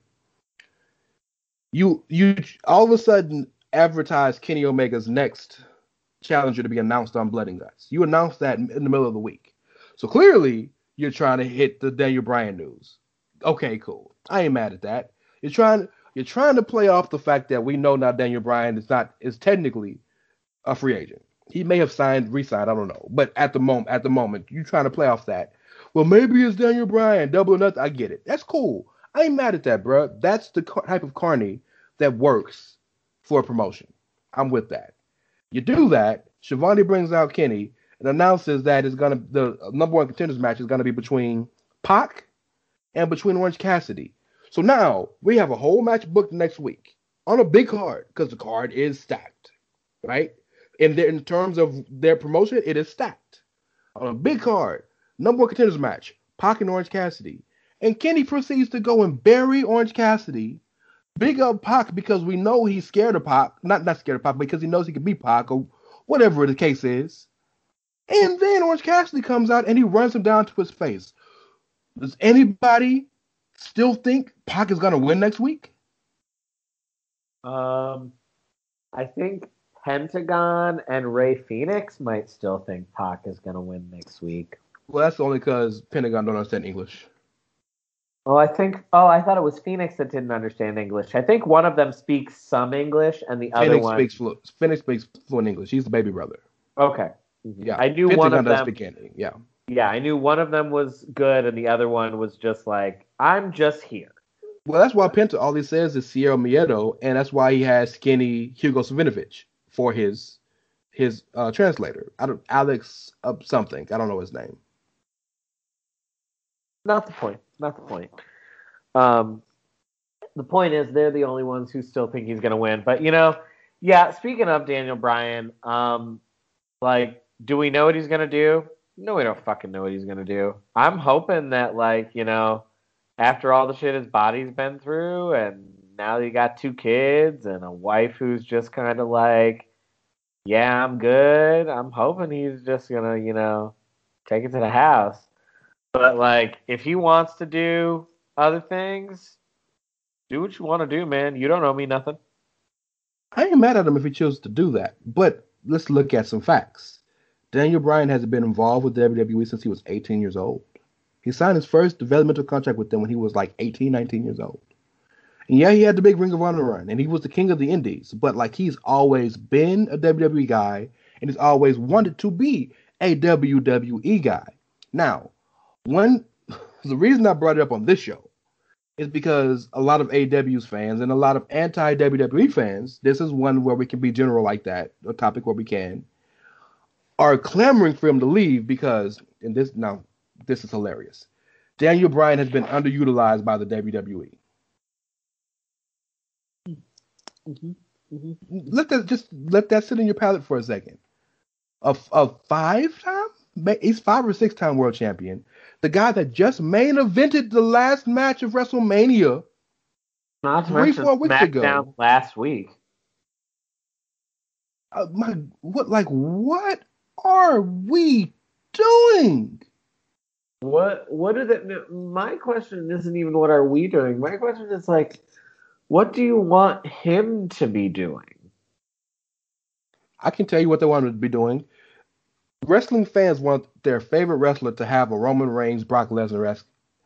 You all of a sudden advertise Kenny Omega's next challenger to be announced on Blood and Guts. You announced that in the middle of the week. So clearly you're trying to hit the Daniel Bryan news. Okay, cool. I ain't mad at that. You're trying to play off the fact that we know now Daniel Bryan is technically a free agent. He may have re-signed, I don't know. But at the moment, you're trying to play off that. Well, maybe it's Daniel Bryan, double or nothing. I get it. That's cool. I ain't mad at that, bro. That's the type of carny that works for a promotion. I'm with that. You do that, Shivani brings out Kenny and announces that the number one contenders match is gonna be between Pac and between Orange Cassidy. So now we have a whole match booked next week on a big card because the card is stacked, right? In terms of their promotion, it is stacked on a big card. Number one contenders match, Pac and Orange Cassidy. And Kenny proceeds to go and bury Orange Cassidy, big up Pac because we know he's scared of Pac. Not scared of Pac, because he knows he can beat Pac or whatever the case is. And then Orange Cassidy comes out and he runs him down to his face. Does anybody still think Pac is going to win next week? I think Pentagon and Ray Phoenix might still think Pac is going to win next week. Well, that's only because Pentagon don't understand English. I thought it was Phoenix that didn't understand English. I think one of them speaks some English, and the other one... Phoenix speaks fluent English. He's the baby brother. Okay. Yeah. I knew Pentagon one of them... speak anything. Yeah. Yeah, I knew one of them was good, and the other one was just like, I'm just here. Well, that's why Penta all he says is Sierra Miedo, and that's why he has skinny Hugo Savinovich for his translator. Alex something. I don't know his name. Not the point. The point is they're the only ones who still think he's going to win. But, speaking of Daniel Bryan, do we know what he's going to do? No, we don't fucking know what he's going to do. I'm hoping that, after all the shit his body's been through, and now he got 2 kids and a wife who's just kind of yeah, I'm good. I'm hoping he's just going to, take it to the house. But, if he wants to do other things, do what you want to do, man. You don't owe me nothing. I ain't mad at him if he chooses to do that. But let's look at some facts. Daniel Bryan has been involved with WWE since he was 18 years old. He signed his first developmental contract with them when he was 18, 19 years old. And yeah, he had the big Ring of Honor run, and he was the king of the indies. But, he's always been a WWE guy, and he's always wanted to be a WWE guy. Now, the reason I brought it up on this show is because a lot of AEW's fans and a lot of anti-WWE fans, this is one where we can be general like that, a topic where we can, are clamoring for him to leave because, this is hilarious, Daniel Bryan has been underutilized by the WWE. Mm-hmm. Mm-hmm. Let that sit in your palate for a second. A 5-time? He's 5 or 6-time world champion. The guy that just main evented the last match of WrestleMania 3-4 weeks ago. Last week. What are we doing? What is it? My question isn't even what are we doing. My question is what do you want him to be doing? I can tell you what they want him to be doing. Wrestling fans want their favorite wrestler to have a Roman Reigns, Brock Lesnar-esque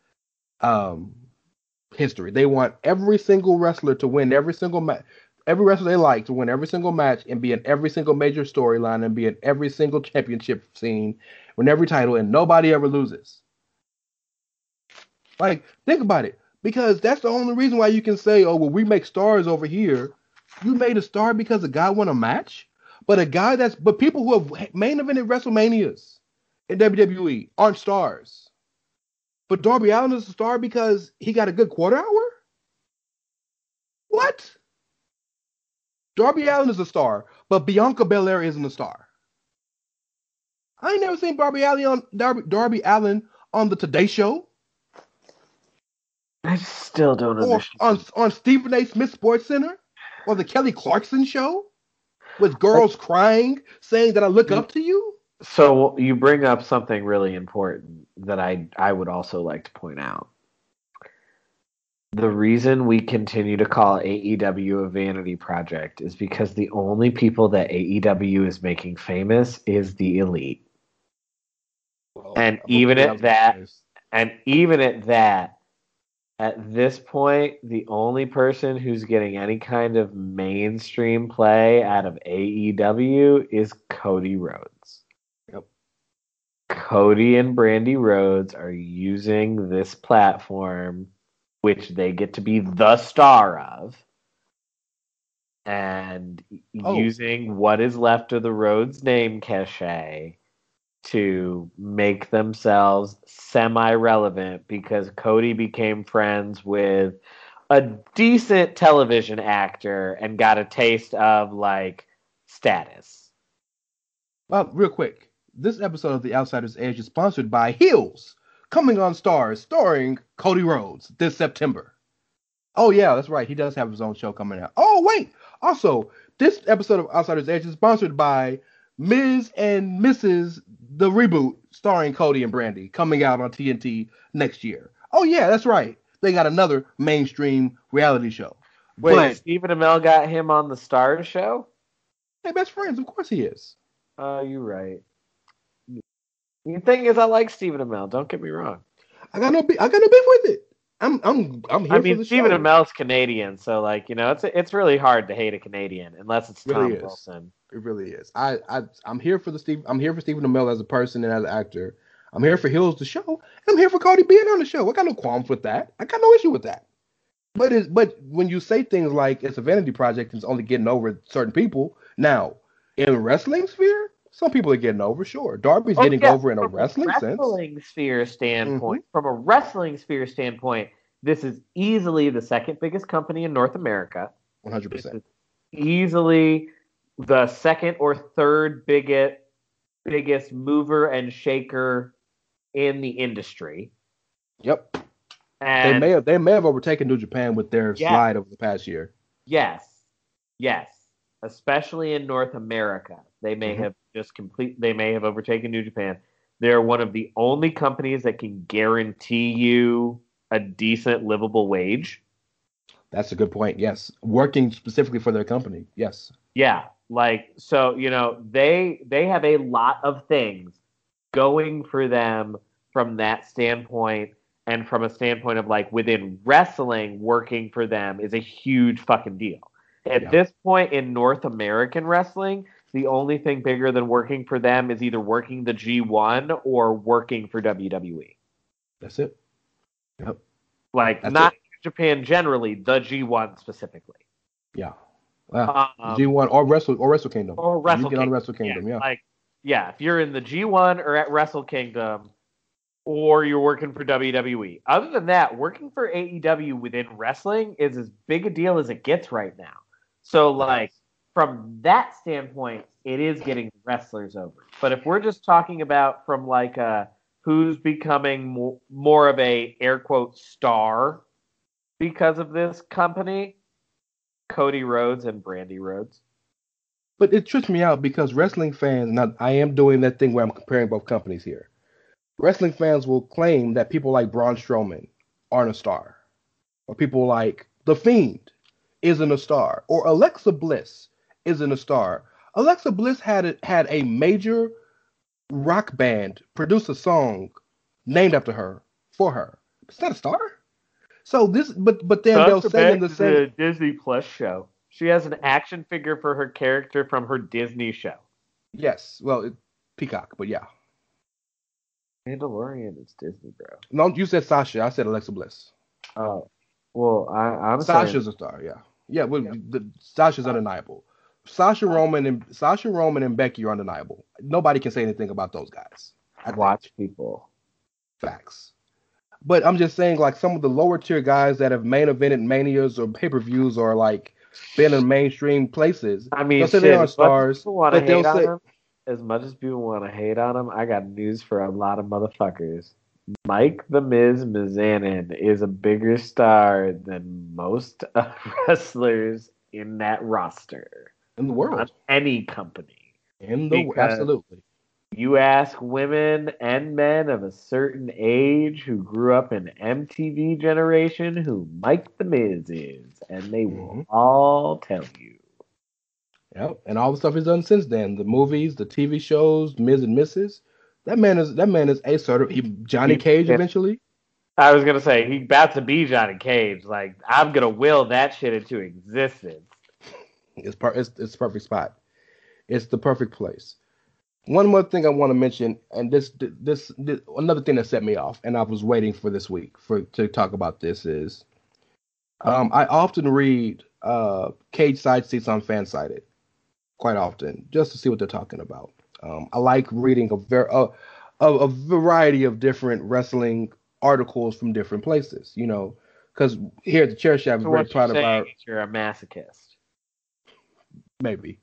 history. They want every single wrestler to win every single match. Every wrestler they like to win every single match and be in every single major storyline and be in every single championship scene, win every title, and nobody ever loses. Think about it. Because that's the only reason why you can say, oh, well, we make stars over here You made a star because a guy won a match, but people who have main evented WrestleManias in WWE aren't stars. But Darby Allin is a star because he got a good quarter hour? What? Darby Allin is a star, but Bianca Belair isn't a star. I ain't never seen Darby Allin on the Today Show. I still don't understand. On Stephen A. Smith Sports Center, or the Kelly Clarkson Show, with girls crying, saying that I look up to you. So you bring up something really important that I would also like to point out. The reason we continue to call AEW a vanity project is because the only people that AEW is making famous is the elite. Well, and even at that, at this point, the only person who's getting any kind of mainstream play out of AEW is Cody Rhodes. Yep. Cody and Brandy Rhodes are using this platform, which they get to be the star of, and using what is left of the Rhodes name cachet to make themselves semi-relevant because Cody became friends with a decent television actor and got a taste of, like, status. Well, real quick, this episode of The Outsider's Edge is sponsored by Heels, coming on Stars, starring Cody Rhodes this September. Oh, yeah, that's right. He does have his own show coming out. Oh, wait. Also, this episode of Outsider's Edge is sponsored by Ms. and Mrs. The Reboot, starring Cody and Brandy, coming out on TNT next year. Oh, yeah, that's right. They got another mainstream reality show. Wait, Stephen Amell got him on the Stars show? Hey, best friends. Of course he is. You're right. The thing is, I like Stephen Amell. Don't get me wrong. I got no beef with it. I'm here for the Stephen show. Amell's Canadian, so, like, you know, it's really hard to hate a Canadian unless it's Tom Wilson. It really is. I'm here for Stephen Amell as a person and as an actor. I'm here for Hills the show. I'm here for Cody being on the show. I got no qualms with that. I got no issue with that. But when you say things like it's a vanity project and it's only getting over certain people, now in wrestling sphere, some people are getting over. Sure, Darby's getting over in a wrestling sense. From a wrestling sphere standpoint, this is easily the second biggest company in North America. 100%. Easily the second or third biggest mover and shaker in the industry. Yep. And they may have overtaken New Japan with their slide over the past year. Yes. Especially in North America. They may have overtaken New Japan. They're one of the only companies that can guarantee you a decent livable wage. That's a good point. Yes. Working specifically for their company. Yes. Yeah. Like, so, you know, they have a lot of things going for them from that standpoint, and from a standpoint of, like, within wrestling, working for them is a huge fucking deal. At this point in North American wrestling, the only thing bigger than working for them is either working the G1 or working for WWE. That's it. Yep. Like, not Japan generally, the G1 specifically. Yeah. G1 or Wrestle Kingdom. Or Wrestle you get on Wrestle Kingdom, if you're in the G1 or at Wrestle Kingdom, or you're working for WWE. Other than that, working for AEW within wrestling is as big a deal as it gets right now. So, like, from that standpoint, it is getting wrestlers over. But if we're just talking about from, like, who's becoming more of a, air quote, star because of this company, Cody Rhodes and Brandy Rhodes. But it trips me out because wrestling fans, now I am doing that thing where I'm comparing both companies here. Wrestling fans will claim that people like Braun Strowman aren't a star, or people like The Fiend isn't a star, or Alexa Bliss isn't a star. Alexa Bliss had a major rock band produce a song named after her for her. Is that a star? So this, but then they'll say in the same Disney Plus show. She has an action figure for her character from her Disney show. Yes, well, Peacock, but yeah. Mandalorian is Disney, bro. No, you said Sasha. I said Alexa Bliss. Oh, well, I'm Sasha's a star. Yeah. Yeah, Sasha's undeniable. Sasha Roman and Becky are undeniable. Nobody can say anything about those guys. Watch people. Facts. But I'm just saying, like, some of the lower tier guys that have main evented Manias or pay-per-views or like been in mainstream places. I mean, they'll say they are stars, but they'll say as much as people want to hate on them, I got news for a lot of motherfuckers. Mike the Miz Mizanin is a bigger star than most wrestlers in that roster. In the world. On any company. Absolutely. You ask women and men of a certain age who grew up in MTV generation who Mike the Miz is, and they will all tell you. Yep, and all the stuff he's done since then, the movies, the TV shows, Miz and Mrs. That man is a sort of Johnny Cage eventually. I was gonna say he's about to be Johnny Cage. Like, I'm gonna will that shit into existence. It's the perfect spot. It's the perfect place. One more thing I want to mention, and this another thing that set me off, and I was waiting for this week to talk about this is, I often read Cage side seats on Fansided, quite often, just to see what they're talking about. I like reading a variety of different wrestling articles from different places, you know, because here at the Chair Shop, we're very proud of our. You're a masochist. Maybe.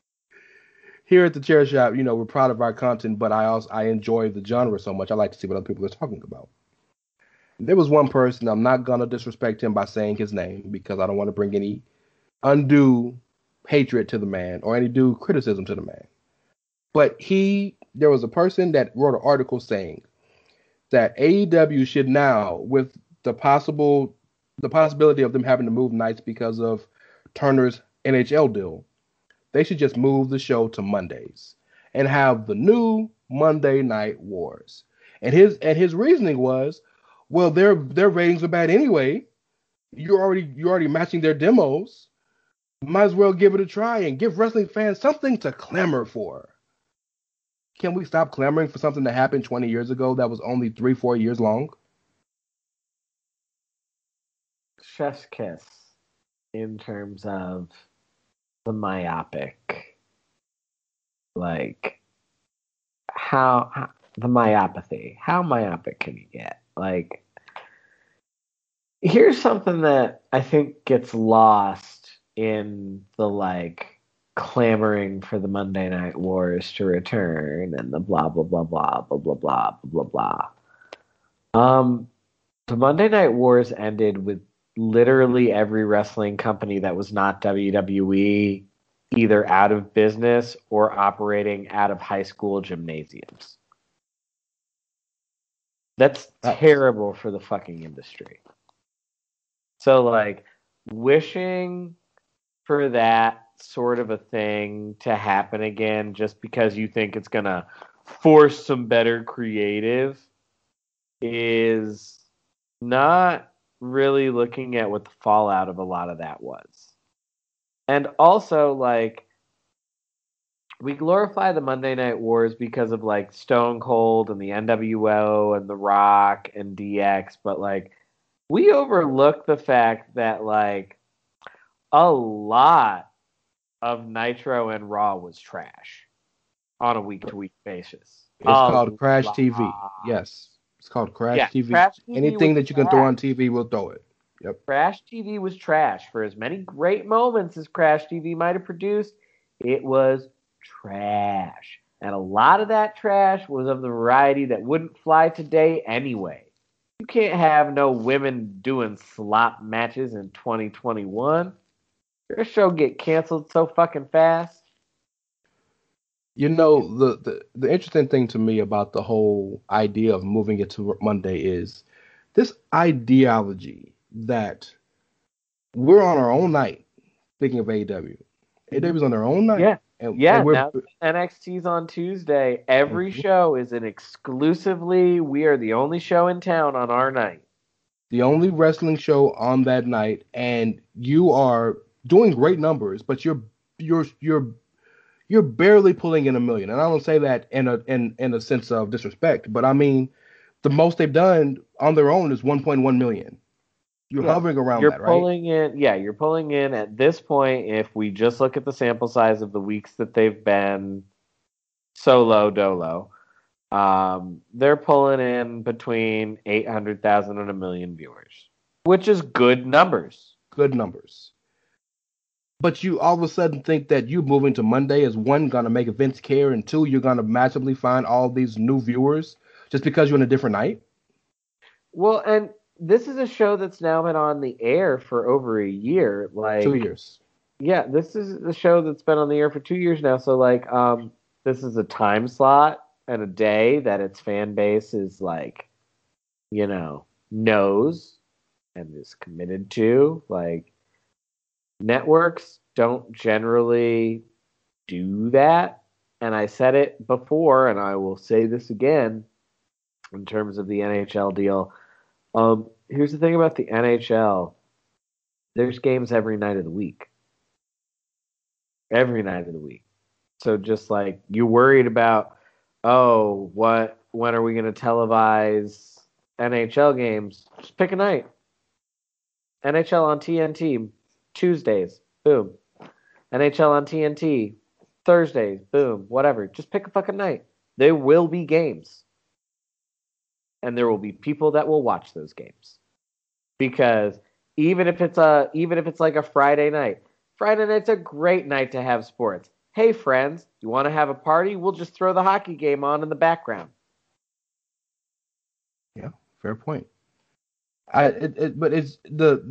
Here at the Chair Shop, you know, we're proud of our content, but I enjoy the genre so much. I like to see what other people are talking about. There was one person, I'm not gonna disrespect him by saying his name because I don't want to bring any undue hatred to the man or any due criticism to the man. But there was a person that wrote an article saying that AEW should now, with the possibility of them having to move nights because of Turner's NHL deal, they should just move the show to Mondays and have the new Monday Night Wars. And his reasoning was, well, their ratings are bad anyway. You're already matching their demos. Might as well give it a try and give wrestling fans something to clamor for. Can we stop clamoring for something that happened 20 years ago that was only 3-4 years long? Chef's kiss in terms of the myopic, like how the myopathy. How myopic can you get? Like, here's something that I think gets lost in the like clamoring for the Monday Night Wars to return and the blah blah blah blah blah blah blah blah blah. The Monday Night Wars ended with literally every wrestling company that was not WWE either out of business or operating out of high school gymnasiums. That's terrible for the fucking industry. So, like, wishing for that sort of a thing to happen again just because you think it's going to force some better creative is not really looking at what the fallout of a lot of that was. And also, like, we glorify the Monday Night Wars because of, like, Stone Cold and the NWO and The Rock and DX, but, like, we overlook the fact that, like, a lot of Nitro and Raw was trash on a week-to-week basis. It's called Crash TV. Yes. It's called Crash TV. Crash TV. Anything that you can throw on TV, we'll throw it. Yep. Crash TV was trash. For as many great moments as Crash TV might have produced, it was trash. And a lot of that trash was of the variety that wouldn't fly today anyway. You can't have no women doing slop matches in 2021. Your show get canceled so fucking fast. You know, the interesting thing to me about the whole idea of moving it to Monday is this ideology that we're on our own night. Speaking of AEW, AEW's on their own night. Yeah, and now NXT's on Tuesday. Every show is an exclusively, we are the only show in town on our night. The only wrestling show on that night, and you are doing great numbers, but you're barely pulling in 1 million. And I don't say that in a sense of disrespect, but I mean the most they've done on their own is 1.1 million. You're hovering around you're that, right? pulling in, you're pulling in at this point, if we just look at the sample size of the weeks that they've been solo dolo, they're pulling in between 800,000 and 1 million viewers, which is good numbers. Good numbers. But you all of a sudden think that you moving to Monday is one, going to make Vince care, and two, you're going to massively find all these new viewers just because you're on a different night? Well, and this is a show that's now been on the air for over a year. 2 years. Yeah, this is a show that's been on the air for 2 years now. So, this is a time slot and a day that its fan base is, knows and is committed to. Networks don't generally do that. And I said it before, and I will say this again in terms of the NHL deal. Here's the thing about the NHL. There's games every night of the week. Every night of the week. So just you're worried about, when are we going to televise NHL games? Just pick a night. NHL on TNT, Tuesdays, boom. NHL on TNT, Thursdays, boom. Whatever. Just pick a fucking night. There will be games. And there will be people that will watch those games, because even if it's like a Friday night's a great night to have sports. Hey friends, you want to have a party? We'll just throw the hockey game on in the background. Yeah, fair point. But it's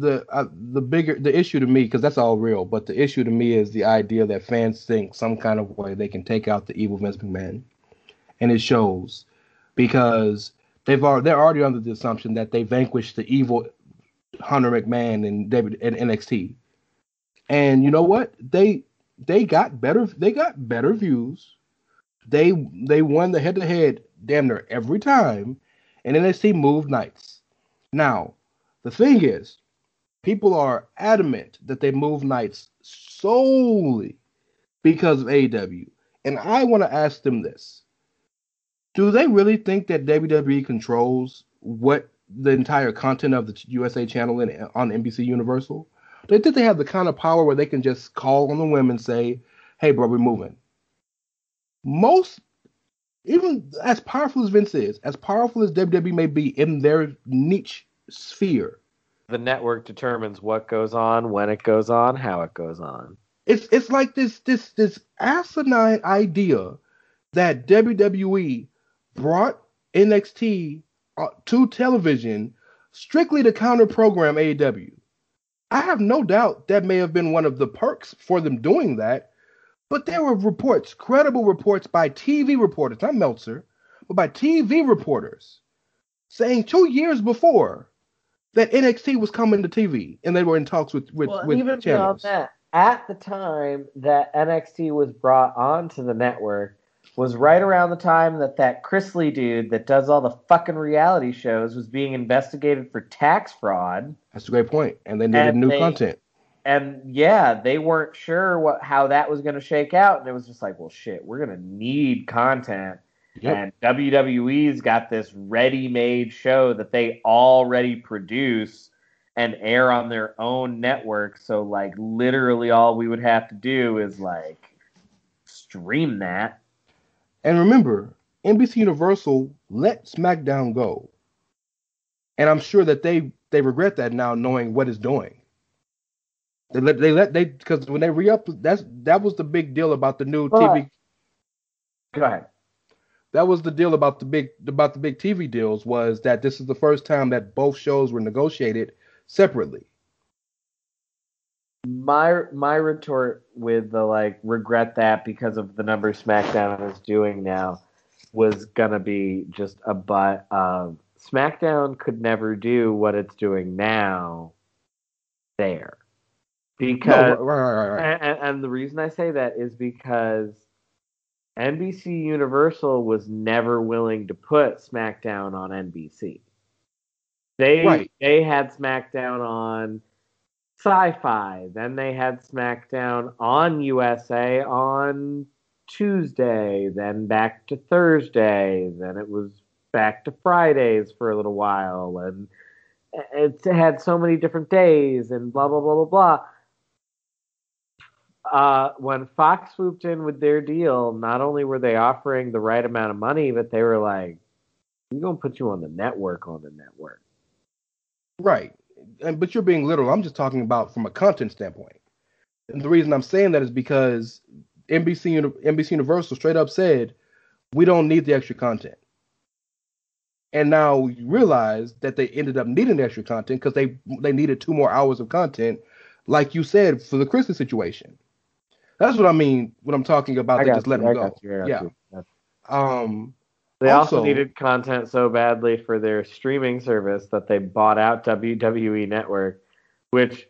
the issue to me, because that's all real. But the issue to me is the idea that fans think some kind of way they can take out the evil Vince McMahon, and it shows, because they're already under the assumption that they vanquished the evil Hunter McMahon and NXT. And you know what? They got better views. They won the head-to-head damn near every time, and NXT moved nights. Now, the thing is, people are adamant that they move nights solely because of AEW. And I want to ask them this. Do they really think that WWE controls what the entire content of the USA channel on NBC Universal? They think they have the kind of power where they can just call on the women and say, hey, bro, we're moving. Most, even as powerful as Vince is, as powerful as WWE may be in their niche sphere, the network determines what goes on, when it goes on, how it goes on. It's like this asinine idea that WWE brought NXT to television strictly to counter program AEW. I have no doubt that may have been one of the perks for them doing that, but there were reports, credible reports by TV reporters, not Meltzer, but by TV reporters, saying 2 years before that NXT was coming to TV, and they were in talks with even channels. Beyond that, at the time that NXT was brought onto the network, was right around the time that Chris Lee dude that does all the fucking reality shows was being investigated for tax fraud. That's a great point. And they needed new content. And yeah, they weren't sure how that was going to shake out. And it was just like, well, shit, we're going to need content. Yep. And WWE's got this ready-made show that they already produce and air on their own network. So, literally all we would have to do is, stream that. And remember, NBC Universal let SmackDown go. And I'm sure that they regret that now, knowing what it's doing. Because when they re-up, that was the big deal about the new TV. Go ahead. That was the deal about the big TV deals, was that this is the first time that both shows were negotiated separately. My retort with the regret that because of the number SmackDown is doing now was gonna be just a but of SmackDown could never do what it's doing now there. Because right. And the reason I say that is because NBC Universal was never willing to put SmackDown on NBC. They had SmackDown on Sci-Fi, then they had SmackDown on USA on Tuesday, then back to Thursday, then it was back to Fridays for a little while, and it had so many different days and blah blah blah blah blah. When Fox swooped in with their deal, not only were they offering the right amount of money, but they were like, "We're gonna put you on the network." Right. But you're being literal. I'm just talking about from a content standpoint. And the reason I'm saying that is because NBC Universal straight up said, we don't need the extra content. And now you realize that they ended up needing the extra content because they needed 2 more hours of content, like you said, for the Christmas situation. That's what I mean when I'm talking about they just let them go. They also needed content so badly for their streaming service that they bought out WWE Network, which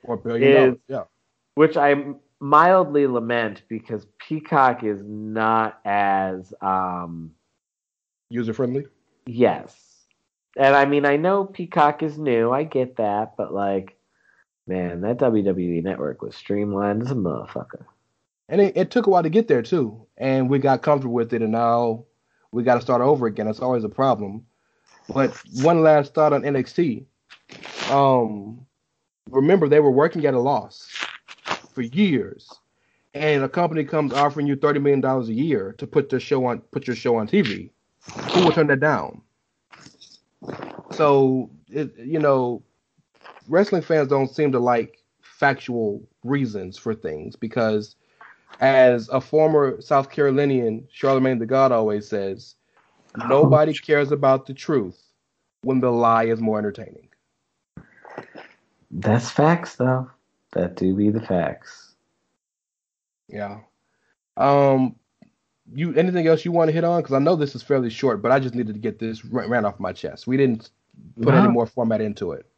I mildly lament because Peacock is not as user friendly. Yes, and I mean I know Peacock is new, I get that, but like, man, that WWE Network was streamlined as a motherfucker. And it took a while to get there too, and we got comfortable with it, and now we got to start over again. It's always a problem. But one last thought on NXT. Remember, they were working at a loss for years, and a company comes offering you $30 million a year to put your show on TV. Who will turn that down? So, wrestling fans don't seem to like factual reasons for things because, as a former South Carolinian, Charlemagne the God always says, nobody cares about the truth when the lie is more entertaining. That's facts, though. That do be the facts. Yeah. Anything else you want to hit on? Because I know this is fairly short, but I just needed to get this ran off my chest. We didn't put any more format into it.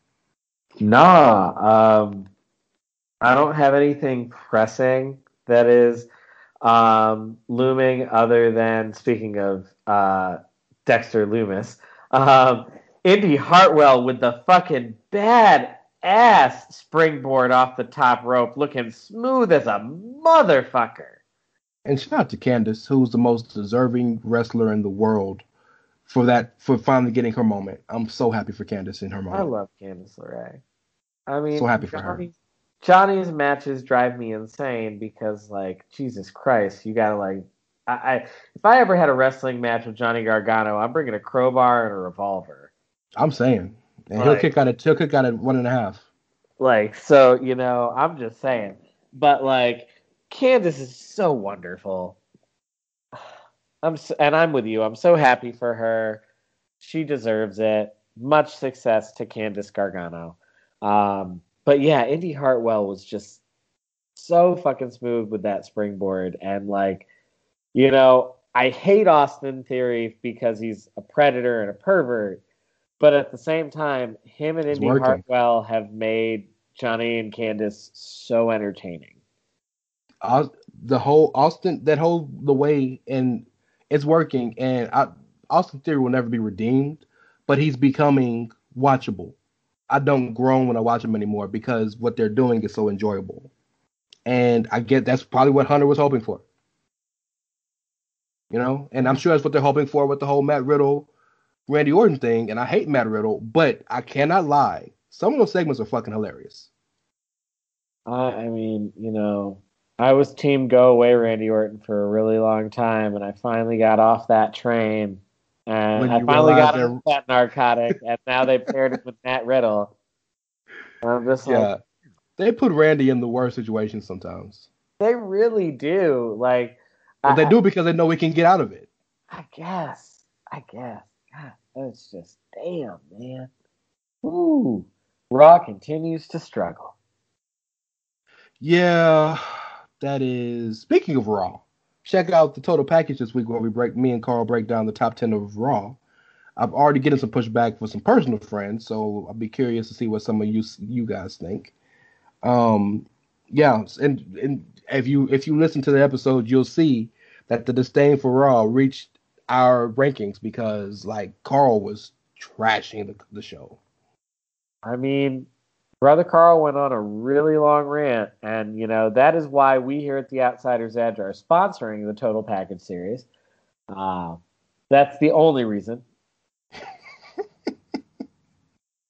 Nah. I don't have anything pressing that is looming other than, speaking of Dexter Lumis, Indy Hartwell with the fucking bad ass springboard off the top rope, looking smooth as a motherfucker. And shout out to Candice, who's the most deserving wrestler in the world for finally getting her moment. I'm so happy for Candice in her moment. I love Candice LeRae. I mean, so happy for her. Johnny's matches drive me insane because, like, Jesus Christ, you gotta, like, if I ever had a wrestling match with Johnny Gargano, I'm bringing a crowbar and a revolver. I'm saying, and he'll kick out at 1.5. Like, so, I'm just saying, but like, Candice is so wonderful. I'm with you. I'm so happy for her. She deserves it. Much success to Candice Gargano. But yeah, Indy Hartwell was just so fucking smooth with that springboard. And like, I hate Austin Theory because he's a predator and a pervert. But at the same time, him and Indy Hartwell have made Johnny and Candice so entertaining. The way, and it's working. And Austin Theory will never be redeemed, but he's becoming watchable. I don't groan when I watch him anymore because what they're doing is so enjoyable. And I get that's probably what Hunter was hoping for. And I'm sure that's what they're hoping for with the whole Matt Riddle, Randy Orton thing. And I hate Matt Riddle, but I cannot lie. Some of those segments are fucking hilarious. I mean, I was team go away Randy Orton for a really long time, and I finally got off that train. And I finally got off that narcotic, and now they paired it with Matt Riddle. I'm just like, they put Randy in the worst situations sometimes. They really do. Like, but they do because they know we can get out of it. I guess. God, that's just damn, man. Ooh, Raw continues to struggle. Yeah, that is. Speaking of Raw, check out the total package this week where me and Carl break down the top 10 of Raw. I've already getting some pushback for some personal friends, so I'll be curious to see what some of you guys think. And if you listen to the episode, you'll see that the disdain for Raw reached our rankings because like Carl was trashing the show. I mean, Brother Carl went on a really long rant, and that is why we here at the Outsider's Edge are sponsoring the Total Package series. That's the only reason.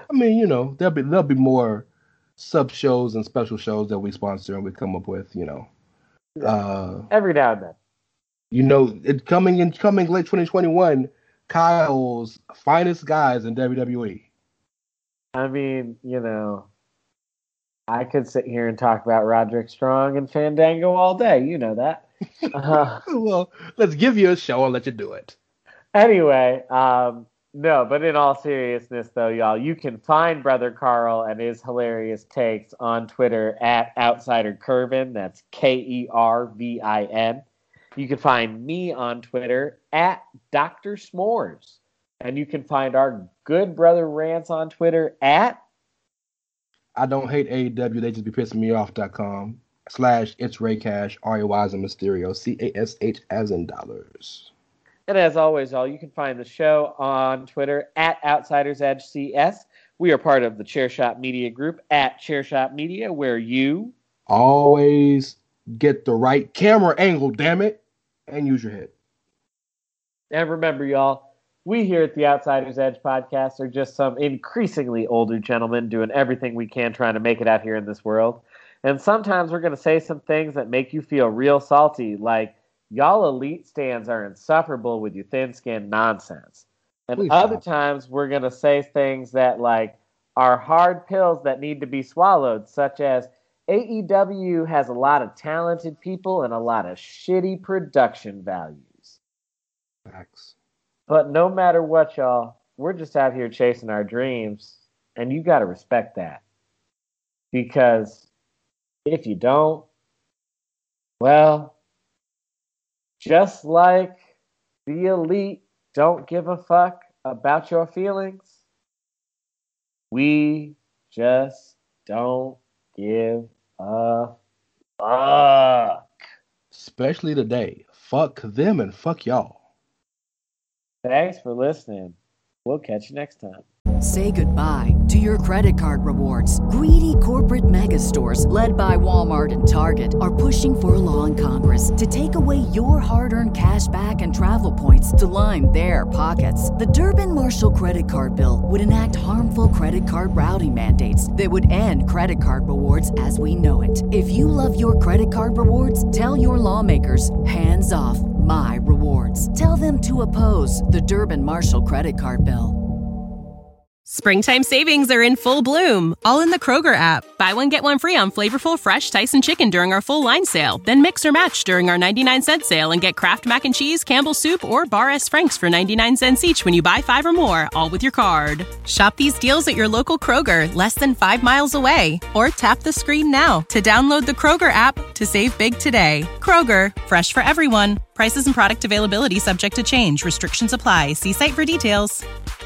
I mean, you know, there'll be more sub shows and special shows that we sponsor and we come up with, you know. Every now and then. You know, coming late 2021, Kyle's finest guys in WWE. I mean, you know, I could sit here and talk about Roderick Strong and Fandango all day. You know that. Well, let's give you a show and let you do it. Anyway, no, but in all seriousness, though, y'all, you can find Brother Carl and his hilarious takes on Twitter at OutsiderKervin. That's Kervin. You can find me on Twitter at Dr. S'mores. And you can find our good brother Rance on Twitter at I don't hate AEW, they just be pissing me off.com /It's Ray Cash, RAY as in Mysterio, CASH as in dollars. And as always, y'all, you can find the show on Twitter at Outsiders Edge CS. We are part of the Chairshot Media Group at Chairshot Media, where you always get the right camera angle, damn it, and use your head. And remember, y'all, we here at the Outsiders Edge podcast are just some increasingly older gentlemen doing everything we can trying to make it out here in this world. And sometimes we're going to say some things that make you feel real salty, like, y'all elite stands are insufferable with your thin-skinned nonsense. And Please other stop. times we're going to say things that, like, are hard pills that need to be swallowed, such as AEW has a lot of talented people and a lot of shitty production values. Facts. But no matter what, y'all, we're just out here chasing our dreams, and you got to respect that. Because if you don't, well, just like the elite don't give a fuck about your feelings, we just don't give a fuck. Especially today. Fuck them and fuck y'all. Thanks for listening. We'll catch you next time. Say goodbye to your credit card rewards. Greedy corporate mega stores, led by Walmart and Target, are pushing for a law in Congress to take away your hard-earned cash back and travel points to line their pockets. The Durbin-Marshall credit card bill would enact harmful credit card routing mandates that would end credit card rewards as we know it. If you love your credit card rewards, tell your lawmakers, hands off my rewards. Tell them to oppose the Durbin-Marshall credit card bill. Springtime savings are in full bloom, all in the Kroger app. Buy one, get one free on flavorful, fresh Tyson chicken during our full line sale. Then mix or match during our 99-cent sale and get Kraft Mac and Cheese, Campbell's Soup, or Bar S. Frank's for 99 cents each when you buy 5 or more, all with your card. Shop these deals at your local Kroger, less than 5 miles away. Or tap the screen now to download the Kroger app to save big today. Kroger, fresh for everyone. Prices and product availability subject to change. Restrictions apply. See site for details.